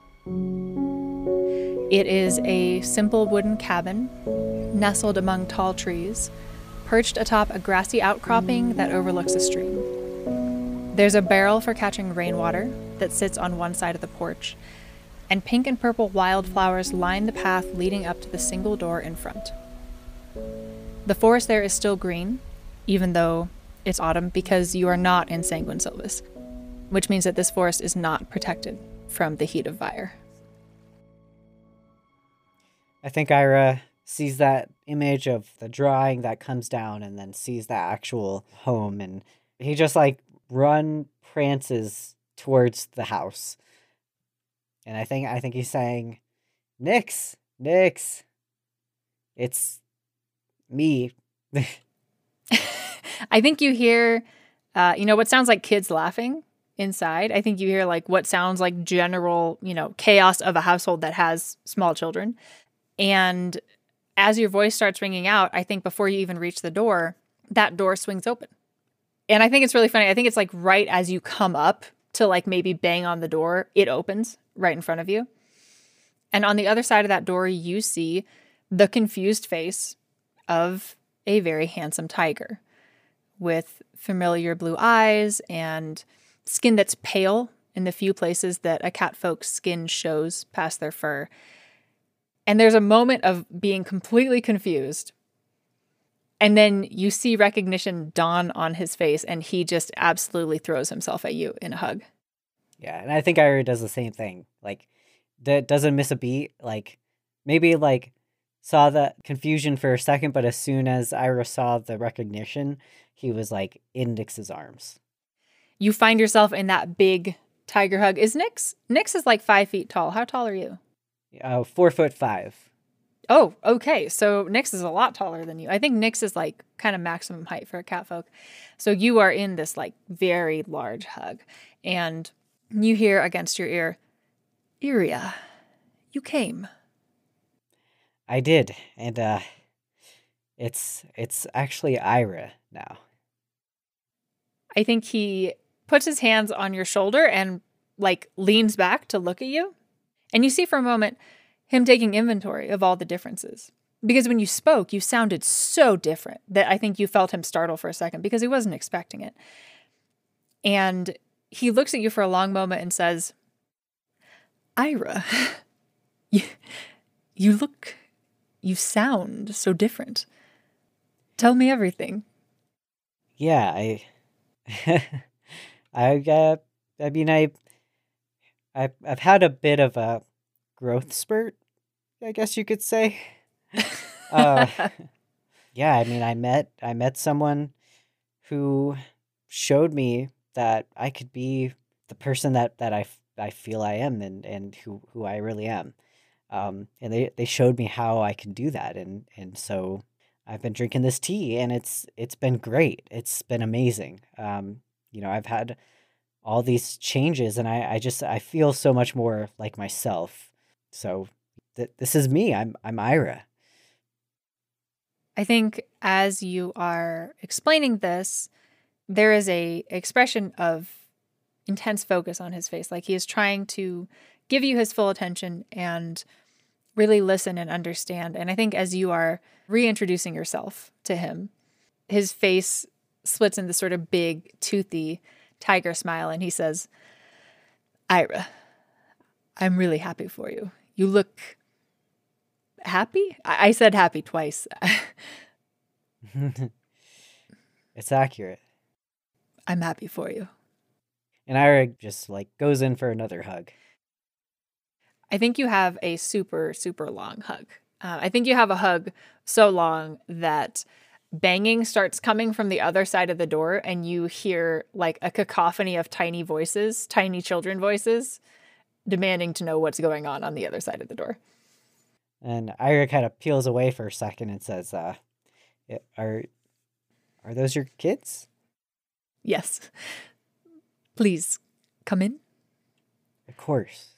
It is a simple wooden cabin, nestled among tall trees, perched atop a grassy outcropping that overlooks a stream. There's a barrel for catching rainwater that sits on one side of the porch, and pink and purple wildflowers line the path leading up to the single door in front. The forest there is still green, even though it's autumn, because you are not in Sanguine Sylvis, which means that this forest is not protected from the heat of Vyre. I think Ira sees that image of the drawing that comes down and then sees the actual home, and he just like prances towards the house. And I think he's saying, Nyx, it's me. I think you hear, what sounds like kids laughing inside. I think you hear like what sounds like general, chaos of a household that has small children. And as your voice starts ringing out, I think before you even reach the door, that door swings open. And I think it's really funny. I think it's like right as you come up to like maybe bang on the door, it opens right in front of you. And on the other side of that door, you see the confused face of a very handsome tiger with familiar blue eyes and skin that's pale in the few places that a catfolk's skin shows past their fur. And there's a moment of being completely confused. And then you see recognition dawn on his face, and he just absolutely throws himself at you in a hug. Yeah, and I think Ira does the same thing. Like, doesn't miss a beat. Like, maybe, like, saw the confusion for a second, but as soon as Ira saw the recognition, he was, like, in Nyx's arms. You find yourself in that big tiger hug. Is Nyx? Nyx is like 5 feet tall. How tall are you? 4'5". Oh, okay. So Nyx is a lot taller than you. I think Nyx is like kind of maximum height for a catfolk. So you are in this like very large hug. And you hear against your ear, Iria, you came. I did. And it's actually Ira now. I think he puts his hands on your shoulder and like leans back to look at you. And you see for a moment him taking inventory of all the differences. Because when you spoke, you sounded so different that I think you felt him startle for a second because he wasn't expecting it. And he looks at you for a long moment and says, Ira, you sound so different. Tell me everything. Yeah, I've had a bit of a growth spurt, I guess you could say. Yeah, I mean, I met someone who showed me that I could be the person that I feel I am and who I really am. And they showed me how I can do that, and so I've been drinking this tea, and it's been great. It's been amazing. I've had all these changes, and I feel so much more like myself. So this is me. I'm Ira. I think as you are explaining this, there is a expression of intense focus on his face. Like he is trying to give you his full attention and really listen and understand. And I think as you are reintroducing yourself to him, his face splits into this sort of big, toothy tiger smile. And he says, Ira, I'm really happy for you. You look happy? I said happy twice. It's accurate. I'm happy for you. And Ira just like goes in for another hug. I think you have a super, super long hug. I think you have a hug so long that banging starts coming from the other side of the door, and you hear like a cacophony of tiny voices, tiny children voices, demanding to know what's going on the other side of the door. And Ira kind of peels away for a second and says, are those your kids? Yes. Please come in. Of course.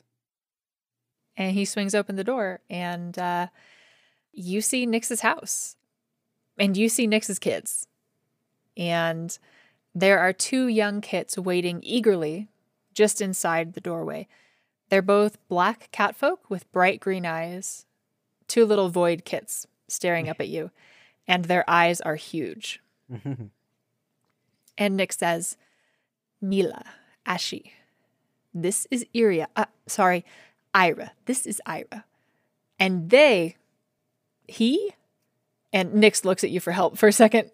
And he swings open the door, and you see Nyx's house. And you see Nyx's kids. And there are 2 young kits waiting eagerly just inside the doorway. They're both black catfolk with bright green eyes, 2 little void kits staring up at you, and their eyes are huge. And Nyx says, Mila, Ashi, this is Ira. This is Ira. And he, and Nyx looks at you for help for a second.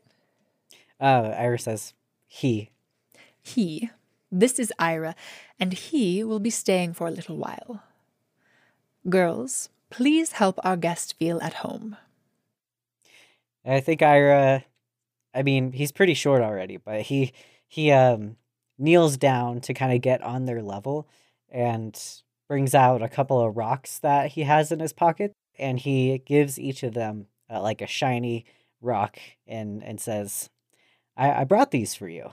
Ira says, he. This is Ira, and he will be staying for a little while. Girls, please help our guest feel at home. I think Ira, I mean, he's pretty short already, but he kneels down to kind of get on their level and brings out a couple of rocks that he has in his pocket, and he gives each of them like a shiny rock and says, I brought these for you.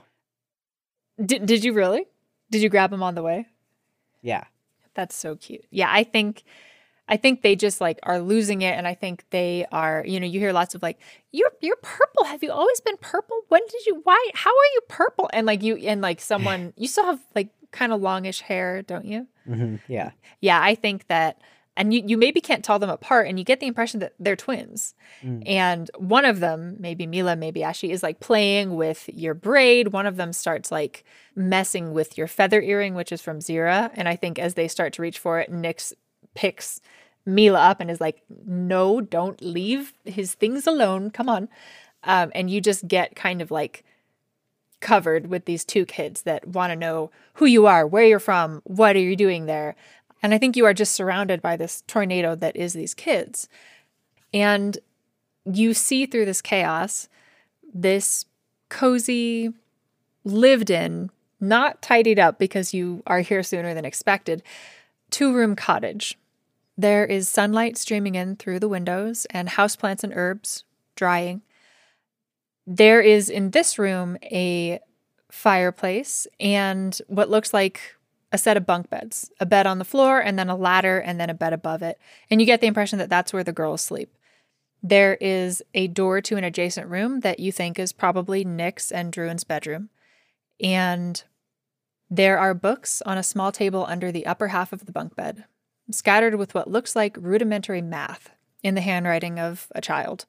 Did you really? Did you grab them on the way? Yeah. That's so cute. Yeah, I think they just like are losing it, and I think they are, you hear lots of like, you're purple. Have you always been purple? How are you purple? And like someone, you still have like kind of longish hair, don't you? Mm-hmm. Yeah. Yeah, I think that And you maybe can't tell them apart, and you get the impression that they're twins. And one of them, maybe Mila, maybe Ashi, is like playing with your braid. One of them starts like messing with your feather earring, which is from Zira. And I think as they start to reach for it, Nyx picks Mila up and is like, no, don't leave his things alone. Come on. And you just get kind of like covered with these two kids that want to know who you are, where you're from, what are you doing there. And I think you are just surrounded by this tornado that is these kids. And you see through this chaos, this cozy, lived in, not tidied up because you are here sooner than expected, 2-room cottage. There is sunlight streaming in through the windows and houseplants and herbs drying. There is in this room a fireplace and what looks like a set of bunk beds, a bed on the floor and then a ladder and then a bed above it. And you get the impression that that's where the girls sleep. There is a door to an adjacent room that you think is probably Nyx and Druin's bedroom. And there are books on a small table under the upper half of the bunk bed, scattered with what looks like rudimentary math in the handwriting of a child.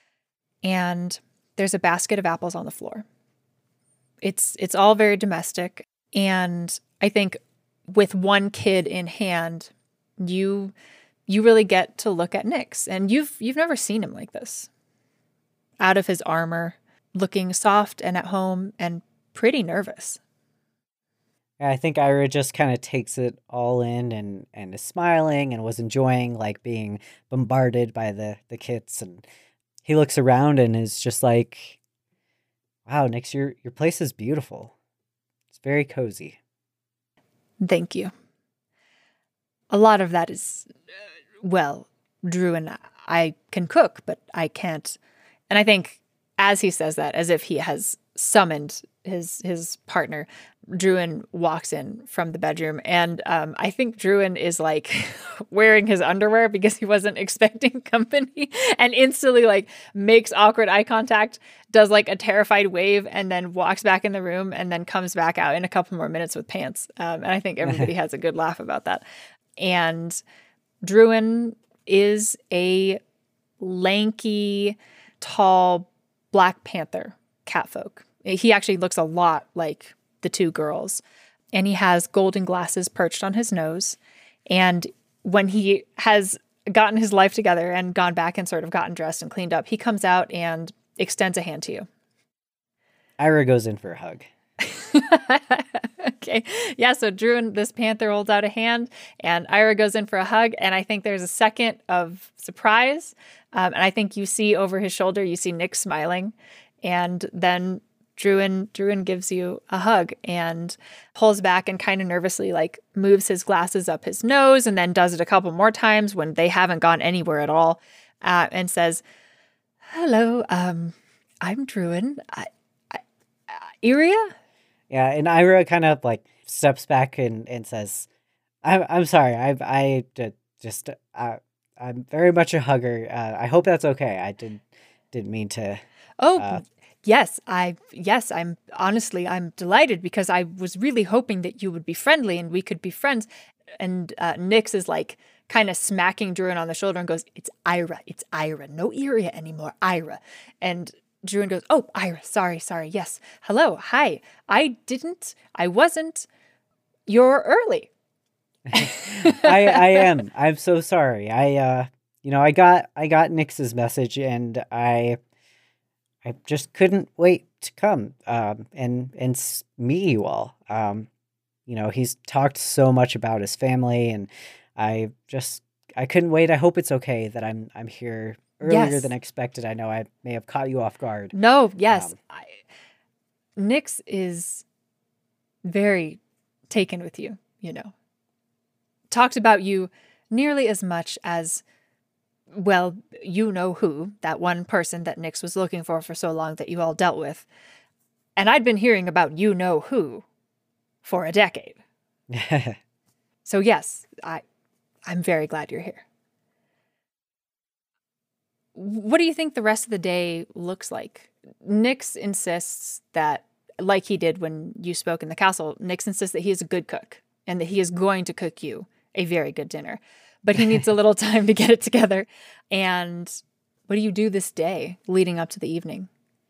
And there's a basket of apples on the floor. It's all very domestic. And I think with one kid in hand, you really get to look at Nyx. And you've never seen him like this. Out of his armor, looking soft and at home and pretty nervous. I think Ira just kind of takes it all in and is smiling and was enjoying like being bombarded by the kids. And he looks around and is just like, wow, Nyx, your place is beautiful. It's very cozy. Thank you. A lot of that is, well, Drew and I can cook, but I can't. And I think as he says that, as if he has summoned his partner, Druin walks in from the bedroom. And I think Druin is like wearing his underwear because he wasn't expecting company and instantly like makes awkward eye contact, does like a terrified wave and then walks back in the room and then comes back out in a couple more minutes with pants. And I think everybody has a good laugh about that. And Druin is a lanky, tall Black Panther catfolk. He actually looks a lot like the two girls. And he has golden glasses perched on his nose. And when he has gotten his life together and gone back and sort of gotten dressed and cleaned up, he comes out and extends a hand to you. Ira goes in for a hug. Okay. Yeah, so Drew and this panther holds out a hand and Ira goes in for a hug. And I think there's a second of surprise. And I think you see over his shoulder, you see Nyx smiling. And then Druin gives you a hug and pulls back and kind of nervously like moves his glasses up his nose and then does it a couple more times when they haven't gone anywhere at all, and says, "Hello, I'm Druin. Iria?" Yeah, and Ira kind of like steps back and says, "I'm sorry. I'm very much a hugger. I hope that's okay. I didn't mean to." Oh. Yes, I'm delighted because I was really hoping that you would be friendly and we could be friends. And Nyx is like kind of smacking Druin on the shoulder and goes, it's Ira, no Iria anymore, Ira. And Druin goes, oh, Ira, sorry, yes, hello, hi, I wasn't, you're early. I am, I'm so sorry. I got Nyx's message and I just couldn't wait to come and meet you all. He's talked so much about his family, and I couldn't wait. I hope it's okay that I'm here earlier than expected. I know I may have caught you off guard. No, yes. Nyx is very taken with you, Talked about you nearly as much as, well, you know who, that one person that Nyx was looking for so long that you all dealt with. And I'd been hearing about you know who for a decade. So yes, I'm very glad you're here. What do you think the rest of the day looks like? Nyx insists that, like he did when you spoke in the castle, Nyx insists that he is a good cook and that he is going to cook you a very good dinner. but he needs a little time to get it together. And what do you do this day leading up to the evening?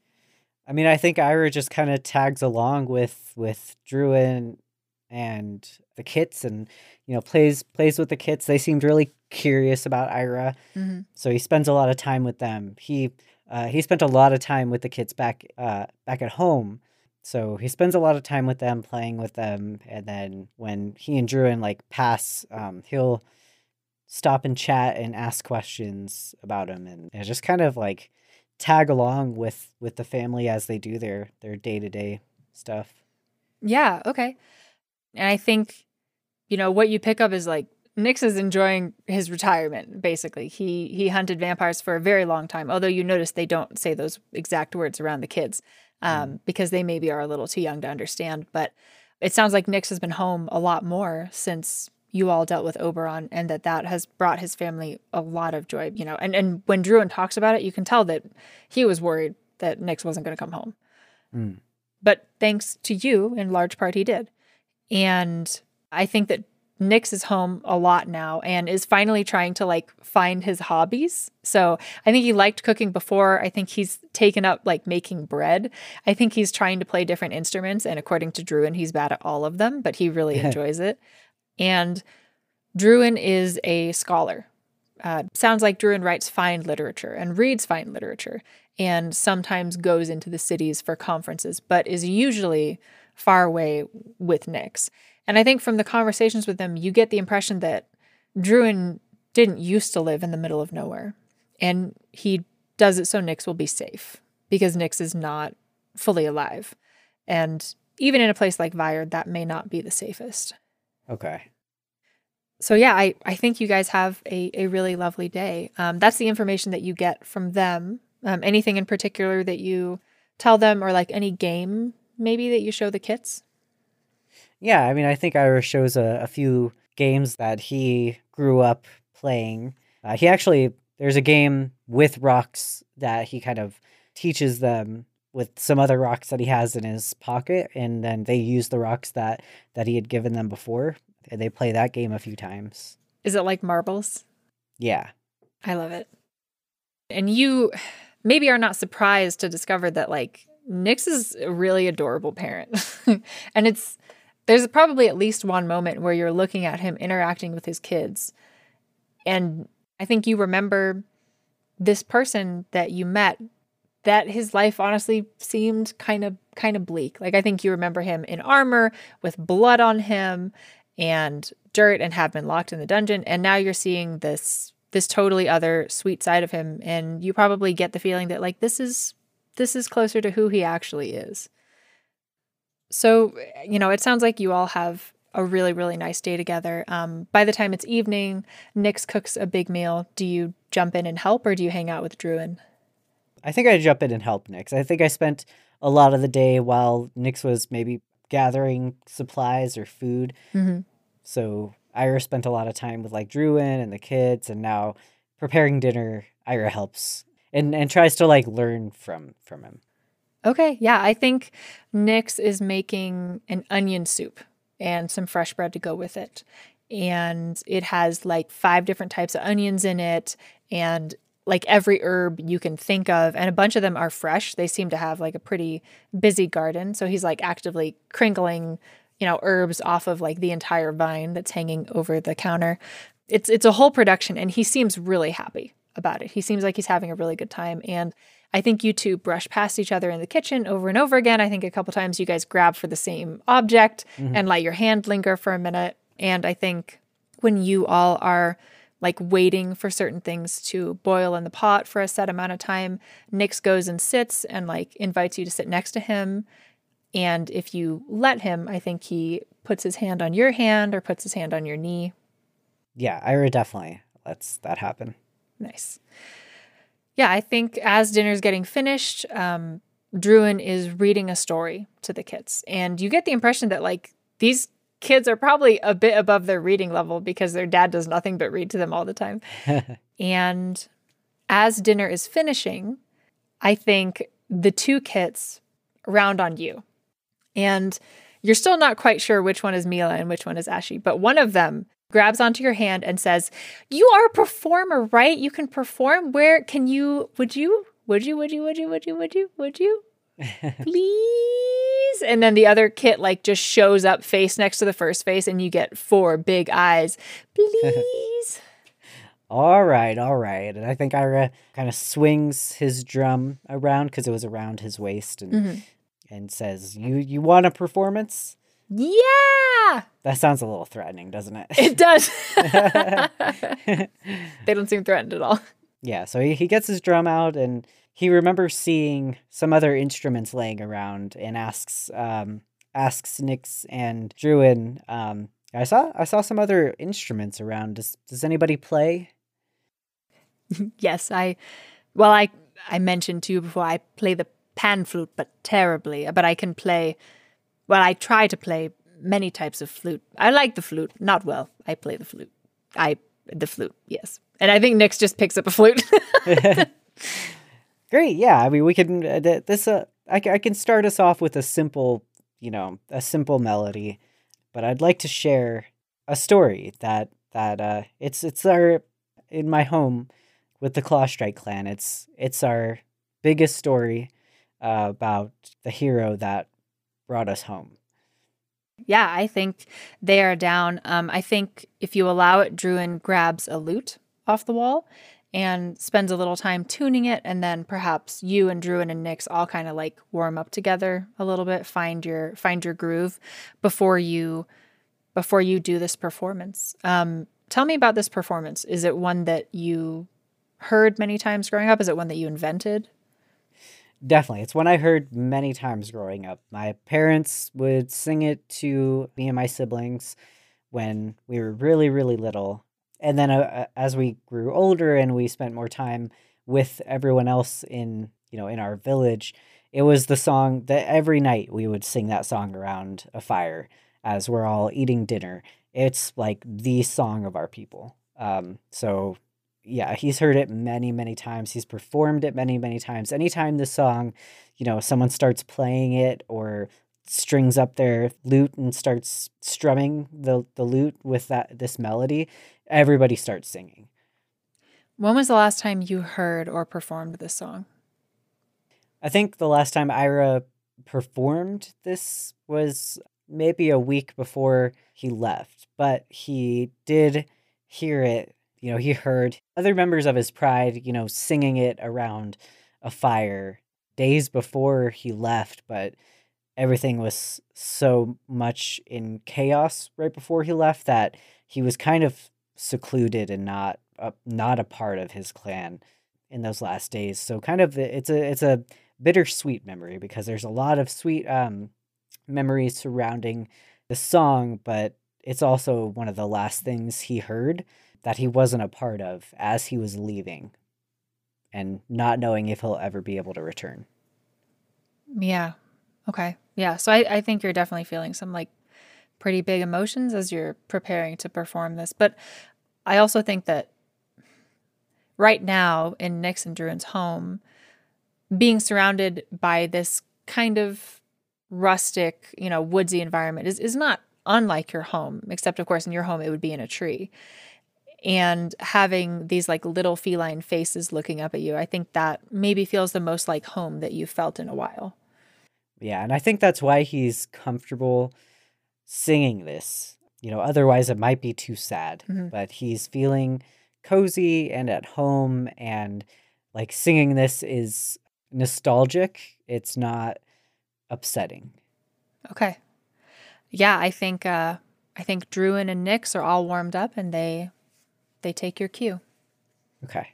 I mean, I think Ira just kind of tags along with Druin and the kits, and plays with the kits. They seemed really curious about Ira, so he spends a lot of time with them. He spent a lot of time with the kids back at home, so he spends a lot of time with them, playing with them. And then when he and Druin pass, he'll stop and chat and ask questions about him, and just kind of tag along with the family as they do their day-to-day stuff. Yeah, okay. And I think, what you pick up is Nix is enjoying his retirement, basically. He hunted vampires for a very long time, although you notice they don't say those exact words around the kids because they maybe are a little too young to understand. But it sounds like Nix has been home a lot more since you all dealt with Oberon, and that has brought his family a lot of joy, and when Druin talks about it, you can tell that he was worried that Nix wasn't going to come home. But thanks to you, in large part, he did. And I think that Nix is home a lot now and is finally trying to find his hobbies. So I think he liked cooking before. I think he's taken up making bread. I think he's trying to play different instruments, and according to Druin, he's bad at all of them, but he really enjoys it. And Druin is a scholar. Sounds like Druin writes fine literature and reads fine literature and sometimes goes into the cities for conferences, but is usually far away with Nix. And I think from the conversations with them, you get the impression that Druin didn't used to live in the middle of nowhere. And he does it so Nix will be safe, because Nix is not fully alive. And even in a place like Viard, that may not be the safest. Okay. So yeah, I think you guys have a really lovely day. That's the information that you get from them. Anything in particular that you tell them, or any game maybe that you show the kits? Yeah, I mean, I think Ira shows a few games that he grew up playing. There's a game with rocks that he kind of teaches them with some other rocks that he has in his pocket, and then they use the rocks that he had given them before. And they play that game a few times. Is it like marbles? Yeah. I love it. And you maybe are not surprised to discover that Nix is a really adorable parent. And there's probably at least one moment where you're looking at him interacting with his kids. And I think you remember this person that you met, that his life honestly seemed kind of bleak. I think you remember him in armor with blood on him and dirt, and have been locked in the dungeon. And now you're seeing this totally other sweet side of him. And you probably get the feeling that this is closer to who he actually is. So, it sounds like you all have a really, really nice day together. By the time it's evening, Nix cooks a big meal. Do you jump in and help, or do you hang out with Druin? I think I jump in and help Nix. I think I spent a lot of the day while Nix was maybe gathering supplies or food. So Ira spent a lot of time with Druin and the kids, and now preparing dinner, Ira helps and tries to learn from him. Okay, yeah, I think Nix is making an onion soup and some fresh bread to go with it. And it has 5 different types of onions in it, and every herb you can think of, and a bunch of them are fresh. They seem to have a pretty busy garden. So he's actively crinkling, herbs off of the entire vine that's hanging over the counter. It's a whole production, and he seems really happy about it. He seems like he's having a really good time. And I think you two brush past each other in the kitchen over and over again. I think a couple times you guys grab for the same object and let your hand linger for a minute. And I think when you all are waiting for certain things to boil in the pot for a set amount of time, Nix goes and sits and invites you to sit next to him. And if you let him, I think he puts his hand on your hand or puts his hand on your knee. Yeah, Ira definitely lets that happen. Nice. Yeah, I think as dinner's getting finished, Druin is reading a story to the kids. And you get the impression that these kids are probably a bit above their reading level because their dad does nothing but read to them all the time. And as dinner is finishing, I think the 2 kits round on you. And you're still not quite sure which one is Mila and which one is Ashi, but one of them grabs onto your hand and says, "You are a performer, right? You can perform. Where can you, would you? Please?" And then the other kit like just shows up face next to the first face and you get 4 big eyes. "Please." All right. And I think Ira kind of swings his drum around because it was around his waist and says, You want a performance? Yeah. That sounds a little threatening, doesn't it? It does. They don't seem threatened at all. Yeah, so he gets his drum out and he remembers seeing some other instruments laying around and asks Nix and Druin, I saw some other instruments around. Does anybody play? Yes, I mentioned to you before, I play the pan flute, but terribly. But I try to play many types of flute. I like the flute, not well. I play the flute. The flute, yes. And I think Nix just picks up a flute. Great, yeah. I mean, we can I can start us off with a simple melody, but I'd like to share a story that it's our in my home with the Clawstrike clan. It's our biggest story about the hero that brought us home. Yeah, I think they are down. I think if you allow it, Druin grabs a lute off the wall and spends a little time tuning it, and then perhaps you and Druin and Nix all kind of like warm up together a little bit, find your groove before you do this performance. Tell me about this performance. Is it one that you heard many times growing up? Is it one that you invented? Definitely. It's one I heard many times growing up. My parents would sing it to me and my siblings when we were really, really little. And then as we grew older and we spent more time with everyone else in our village, it was the song that every night we would sing that song around a fire as we're all eating dinner. It's like the song of our people. So yeah, he's heard it many, many times. He's performed it many, many times. Anytime this song, someone starts playing it or strings up their lute and starts strumming the lute with this melody, everybody starts singing. When was the last time you heard or performed this song? I think the last time Ira performed this was maybe a week before he left, but he did hear it. He heard other members of his pride, singing it around a fire days before he left, but everything was so much in chaos right before he left that he was kind of secluded and not a part of his clan in those last days. So kind of it's a bittersweet memory because there's a lot of sweet memories surrounding the song, but it's also one of the last things he heard that he wasn't a part of as he was leaving and not knowing if he'll ever be able to return. Yeah. Okay. Yeah. So I think you're definitely feeling some like pretty big emotions as you're preparing to perform this. But I also think that right now in Nix and Druin's home, being surrounded by this kind of rustic, woodsy environment is not unlike your home, except of course in your home it would be in a tree. And having these like little feline faces looking up at you, I think that maybe feels the most like home that you've felt in a while. Yeah, and I think that's why he's comfortable singing this. Otherwise it might be too sad, but he's feeling cozy and at home, and like singing this is nostalgic. It's not upsetting. Okay. Yeah, I think Druin and Nix are all warmed up and they take your cue. Okay.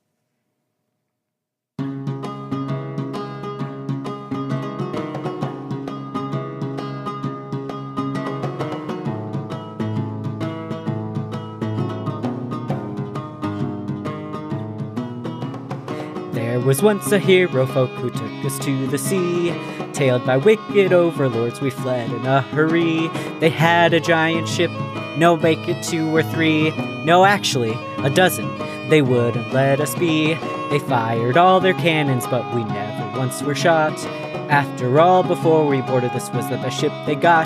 There was once a hero folk who took us to the sea. Tailed by wicked overlords, we fled in a hurry. They had a giant ship, no, make it 2 or 3. No, actually, a dozen. They wouldn't let us be. They fired all their cannons, but we never once were shot. After all, before we boarded, this was the ship they got.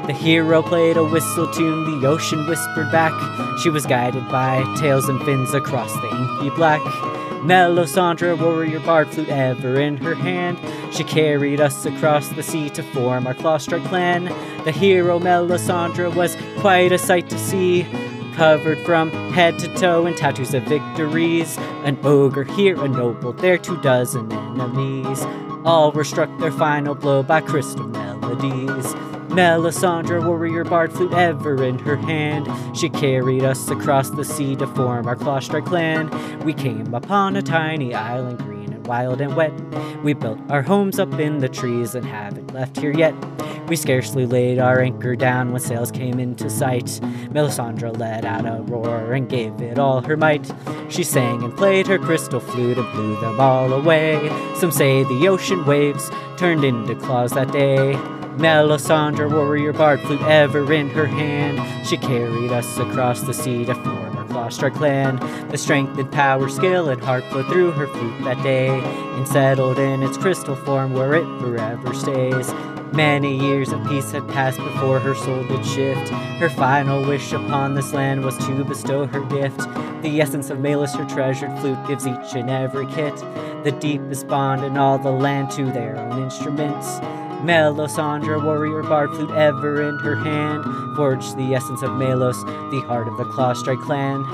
The hero played a whistle tune, the ocean whispered back. She was guided by tails and fins across the inky black. Melisandre, warrior bard, flute ever in her hand. She carried us across the sea to form our Clawstrike clan. The hero Melisandre was quite a sight to see, covered from head to toe in tattoos of victories. An ogre here, a noble there, 24 enemies. All were struck their final blow by crystal melodies. Melisandre, warrior bard, flute ever in her hand. She carried us across the sea to form our Clawstrike clan. We came upon a tiny island, green and wild and wet. We built our homes up in the trees and haven't left here yet. We scarcely laid our anchor down when sails came into sight. Melisandre let out a roar and gave it all her might. She sang and played her crystal flute and blew them all away. Some say the ocean waves turned into claws that day. Melisandre, warrior bard, flute ever in her hand. She carried us across the sea to form our Clawstrike clan. The strength and power, skill and heart flowed through her flute that day, and settled in its crystal form where it forever stays. Many years of peace had passed before her soul did shift. Her final wish upon this land was to bestow her gift. The essence of Melos, her treasured flute, gives each and every kit the deepest bond in all the land to their own instruments. Melisandre, warrior bard, flute ever in her hand, forged the essence of Melos, the heart of the Clawstrike clan.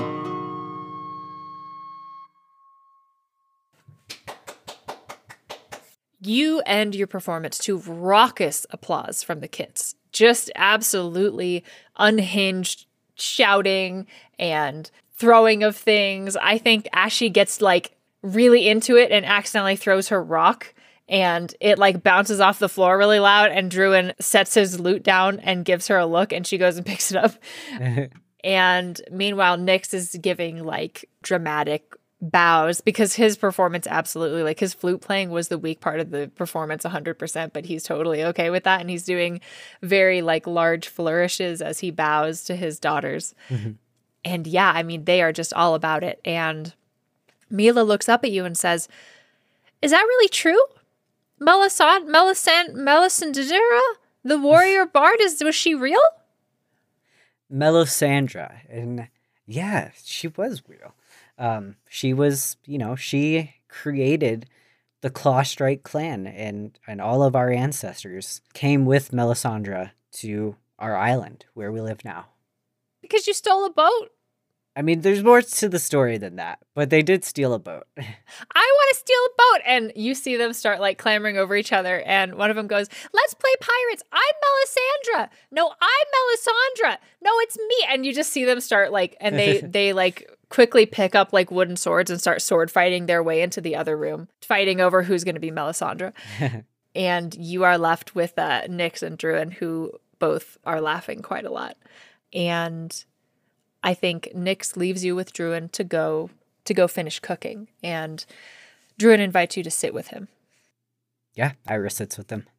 You end your performance to raucous applause from the kids. Just absolutely unhinged shouting and throwing of things. I think Ashy gets like really into it and accidentally throws her rock, and it like bounces off the floor really loud, and Druin sets his lute down and gives her a look, and she goes and picks it up. And meanwhile, Nyx is giving like dramatic bows because his performance absolutely, like his flute playing was the weak part of the performance 100%, but he's totally okay with that, and he's doing very like large flourishes as he bows to his daughters. And yeah, I mean, they are just all about it. And Mila looks up at you and says, "Is that really true? Melisandre, the warrior bard, was she real?" Melisandre, and yeah, she was real. She was, she created the Clawstrike clan, and all of our ancestors came with Melisandre to our island where we live now. Because you stole a boat? I mean, there's more to the story than that, but they did steal a boat. I want to steal a boat. And you see them start like clamoring over each other. And one of them goes, "Let's play pirates. I'm Melisandre. No, I'm Melisandre. No, it's me." And you just see them start like, and they like quickly pick up like wooden swords and start sword fighting their way into the other room, fighting over who's going to be Melisandre. And you are left with Nyx and Druin, who both are laughing quite a lot. And I think Nyx leaves you with Druin to go finish cooking, and Druin invites you to sit with him. Yeah, Ira sits with them.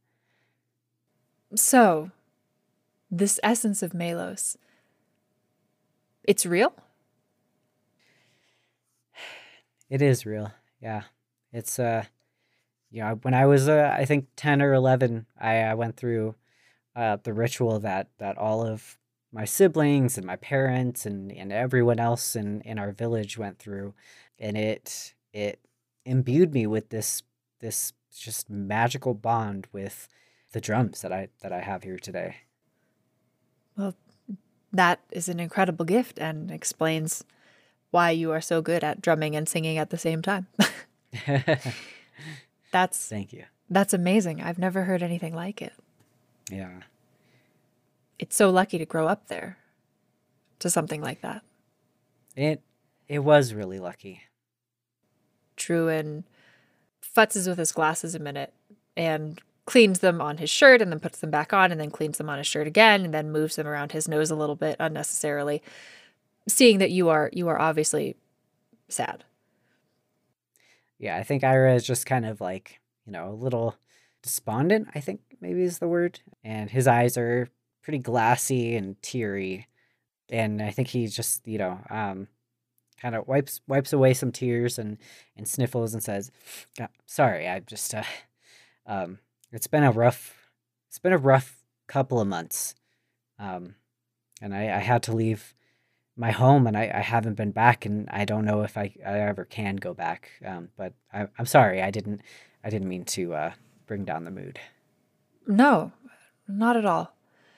So, this essence of Melos, it's real? It is real. Yeah. It's when I was I think 10 or 11, I went through the ritual that all of my siblings and my parents and everyone else in our village went through, and it imbued me with this just magical bond with the drums that I have here today. Well, that is an incredible gift and explains why you are so good at drumming and singing at the same time. Thank you. That's amazing. I've never heard anything like it. Yeah. It's so lucky to grow up there to something like that. It was really lucky. Druin futzes with his glasses a minute and cleans them on his shirt and then puts them back on and then cleans them on his shirt again and then moves them around his nose a little bit unnecessarily, seeing that you are obviously sad. Yeah, I think Ira is just kind of like, a little despondent, I think maybe is the word. And his eyes are pretty glassy and teary. And I think he just, kind of wipes away some tears and sniffles and says, "Sorry, I just, it's been a rough couple of months. And I had to leave my home, and I haven't been back, and I don't know if I ever can go back. But I'm sorry, I didn't mean to bring down the mood. No, not at all.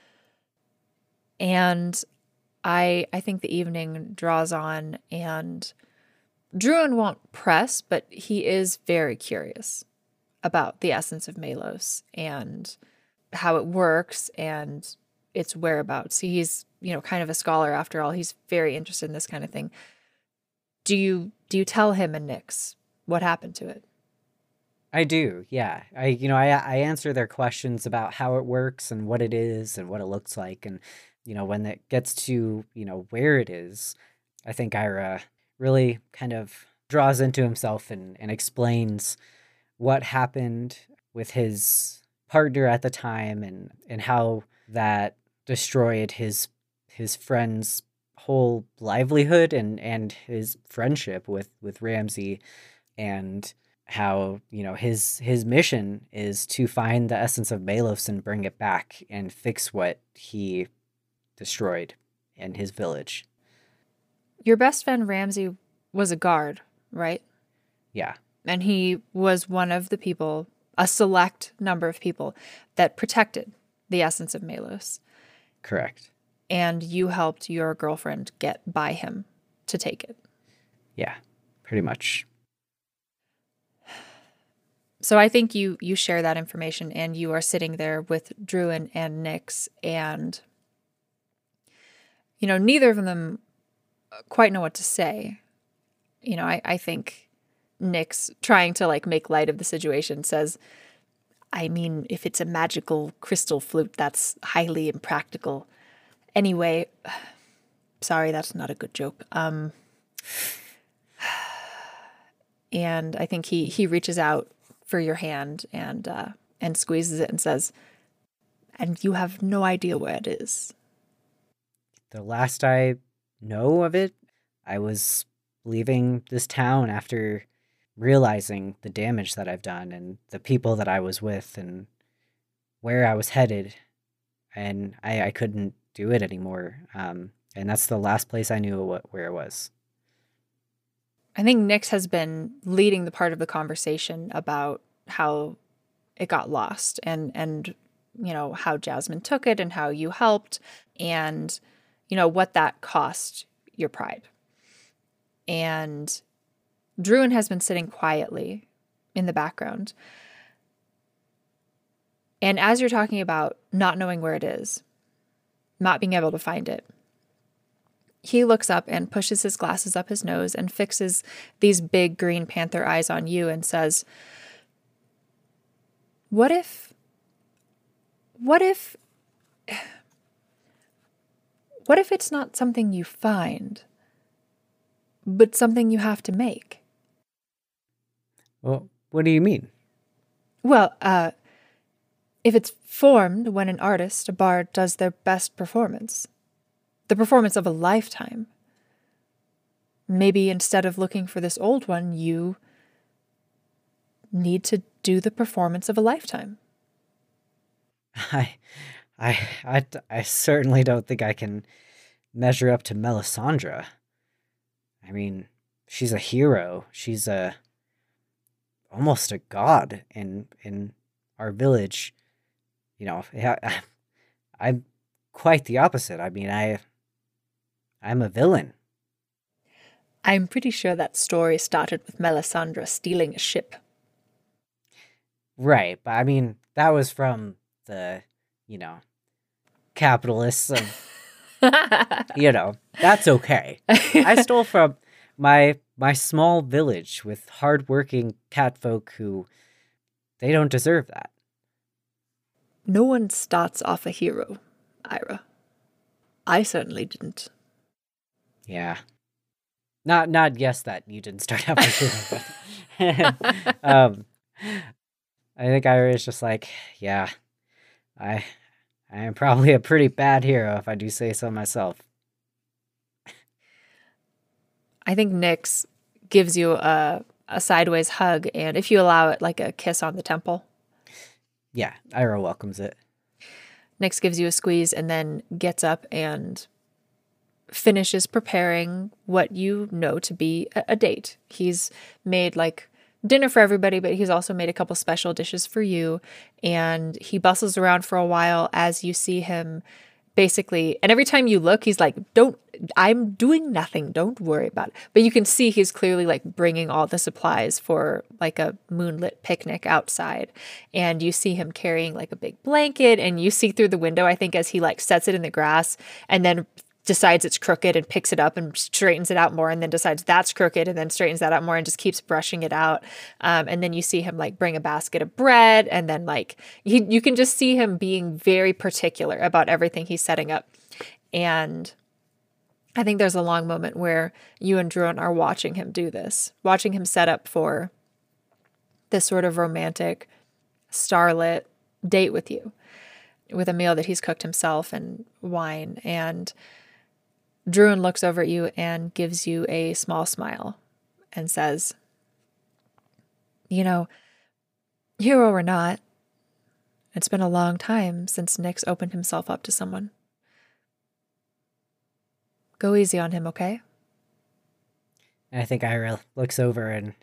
And I think the evening draws on, and Druin won't press, but he is very curious about the essence of Melos and how it works and its whereabouts. He's, kind of a scholar after all. He's very interested in this kind of thing. Do you tell him and Nyx what happened to it? I do, yeah. I answer their questions about how it works and what it is and what it looks like. And, when it gets to, where it is, I think Ira really kind of draws into himself and explains what happened with his partner at the time and how that destroyed his friend's whole livelihood and his friendship with Ramsey, and how, his mission is to find the essence of Melos and bring it back and fix what he destroyed in his village. Your best friend Ramsey was a guard, right? Yeah. And he was one of the people, a select number of people, that protected the essence of Melos. Correct. And you helped your girlfriend get by him to take it. Yeah, pretty much. So I think you share that information, and you are sitting there with Druin and Nyx, and, neither of them quite know what to say. I think Nyx, trying to make light of the situation, says, I mean, if it's a magical crystal flute, that's highly impractical. Anyway, sorry, that's not a good joke. And I think he reaches out for your hand and squeezes it and says, and you have no idea where it is. The last I know of it, I was leaving this town after realizing the damage that I've done and the people that I was with and where I was headed, and I couldn't do it anymore. And that's the last place I knew where it was. I think Nyx has been leading the part of the conversation about how it got lost and how Jasmine took it and how you helped and, what that cost your pride. And Druin has been sitting quietly in the background. And as you're talking about not knowing where it is, not being able to find it, he looks up and pushes his glasses up his nose and fixes these big green panther eyes on you and says, What if it's not something you find, but something you have to make? Well, what do you mean? Well, if it's formed when an artist, a bard, does their best performance, the performance of a lifetime, maybe instead of looking for this old one, you need to do the performance of a lifetime. I certainly don't think I can measure up to Melisandre. I mean, she's a hero. She's almost a god in our village. I'm quite the opposite. I mean, I'm a villain. I'm pretty sure that story started with Melisandre stealing a ship. Right, but I mean, that was from the, capitalists of, that's okay. I stole from my small village with hardworking catfolk who, they don't deserve that. No one starts off a hero, Ira. I certainly didn't. Yeah. Not yes that you didn't start out with hero, but I think Ira is just like, yeah, I am probably a pretty bad hero if I do say so myself. I think Nyx gives you a sideways hug, and if you allow it, like a kiss on the temple. Yeah, Ira welcomes it. Nyx gives you a squeeze and then gets up and finishes preparing what you know to be a date. He's made like dinner for everybody, but he's also made a couple special dishes for you. And he bustles around for a while as you see him basically, and every time you look, he's like, I'm doing nothing. Don't worry about it. But you can see he's clearly like bringing all the supplies for like a moonlit picnic outside. And you see him carrying like a big blanket, and you see through the window, I think, as he like sets it in the grass and then decides it's crooked and picks it up and straightens it out more, and then decides that's crooked and then straightens that out more and just keeps brushing it out. And then you see him like bring a basket of bread, and then like you can just see him being very particular about everything he's setting up. And I think there's a long moment where you and Druin are watching him do this, watching him set up for this sort of romantic, starlit date with you, with a meal that he's cooked himself and wine. And Druin looks over at you and gives you a small smile and says, you know, hero or not, it's been a long time since Nyx opened himself up to someone. Go easy on him, okay? And I think Ira looks over and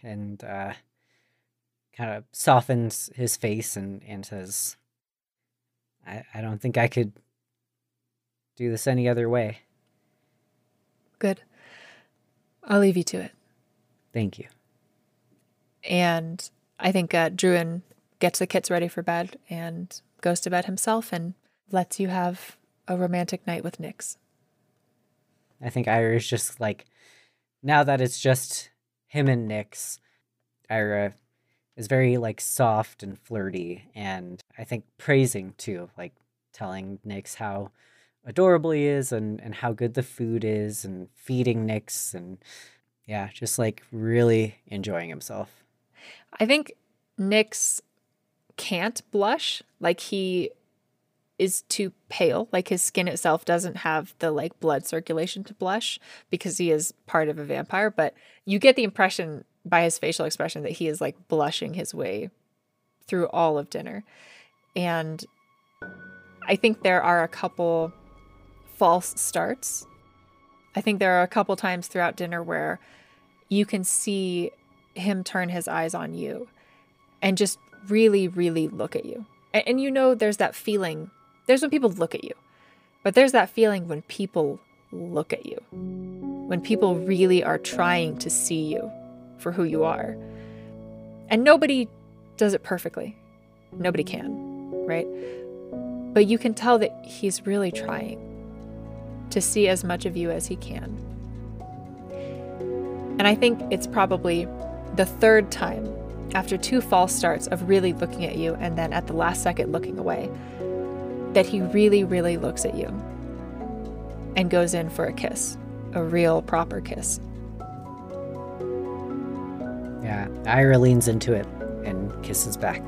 kind of softens his face and says, I don't think I could do this any other way. Good. I'll leave you to it. Thank you. And I think Druin gets the kits ready for bed and goes to bed himself and lets you have a romantic night with Nyx. I think Ira is just like, now that it's just him and Nyx, Ira is very like soft and flirty, and I think praising too, like telling Nyx how adorable he is and how good the food is, and feeding Nyx, and yeah, just like really enjoying himself. I think Nyx can't blush, like he is too pale, like his skin itself doesn't have the like blood circulation to blush because he is part of a vampire, but you get the impression by his facial expression that he is like blushing his way through all of dinner. And I think there are a couple false starts. I think there are a couple times throughout dinner where you can see him turn his eyes on you and just really, really look at you. And you know, there's that feeling. There's when people look at you, but there's that feeling when people look at you, when people really are trying to see you for who you are. And nobody does it perfectly. Nobody can, right? But you can tell that he's really trying to see as much of you as he can. And I think it's probably the third time, after two false starts of really looking at you and then at the last second looking away, that he really, really looks at you and goes in for a kiss, a real proper kiss. Yeah, Ira leans into it and kisses back.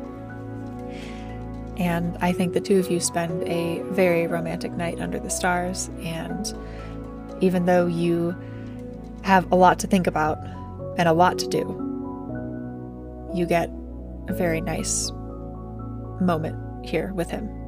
And I think the two of you spend a very romantic night under the stars. And even though you have a lot to think about and a lot to do, you get a very nice moment here with him.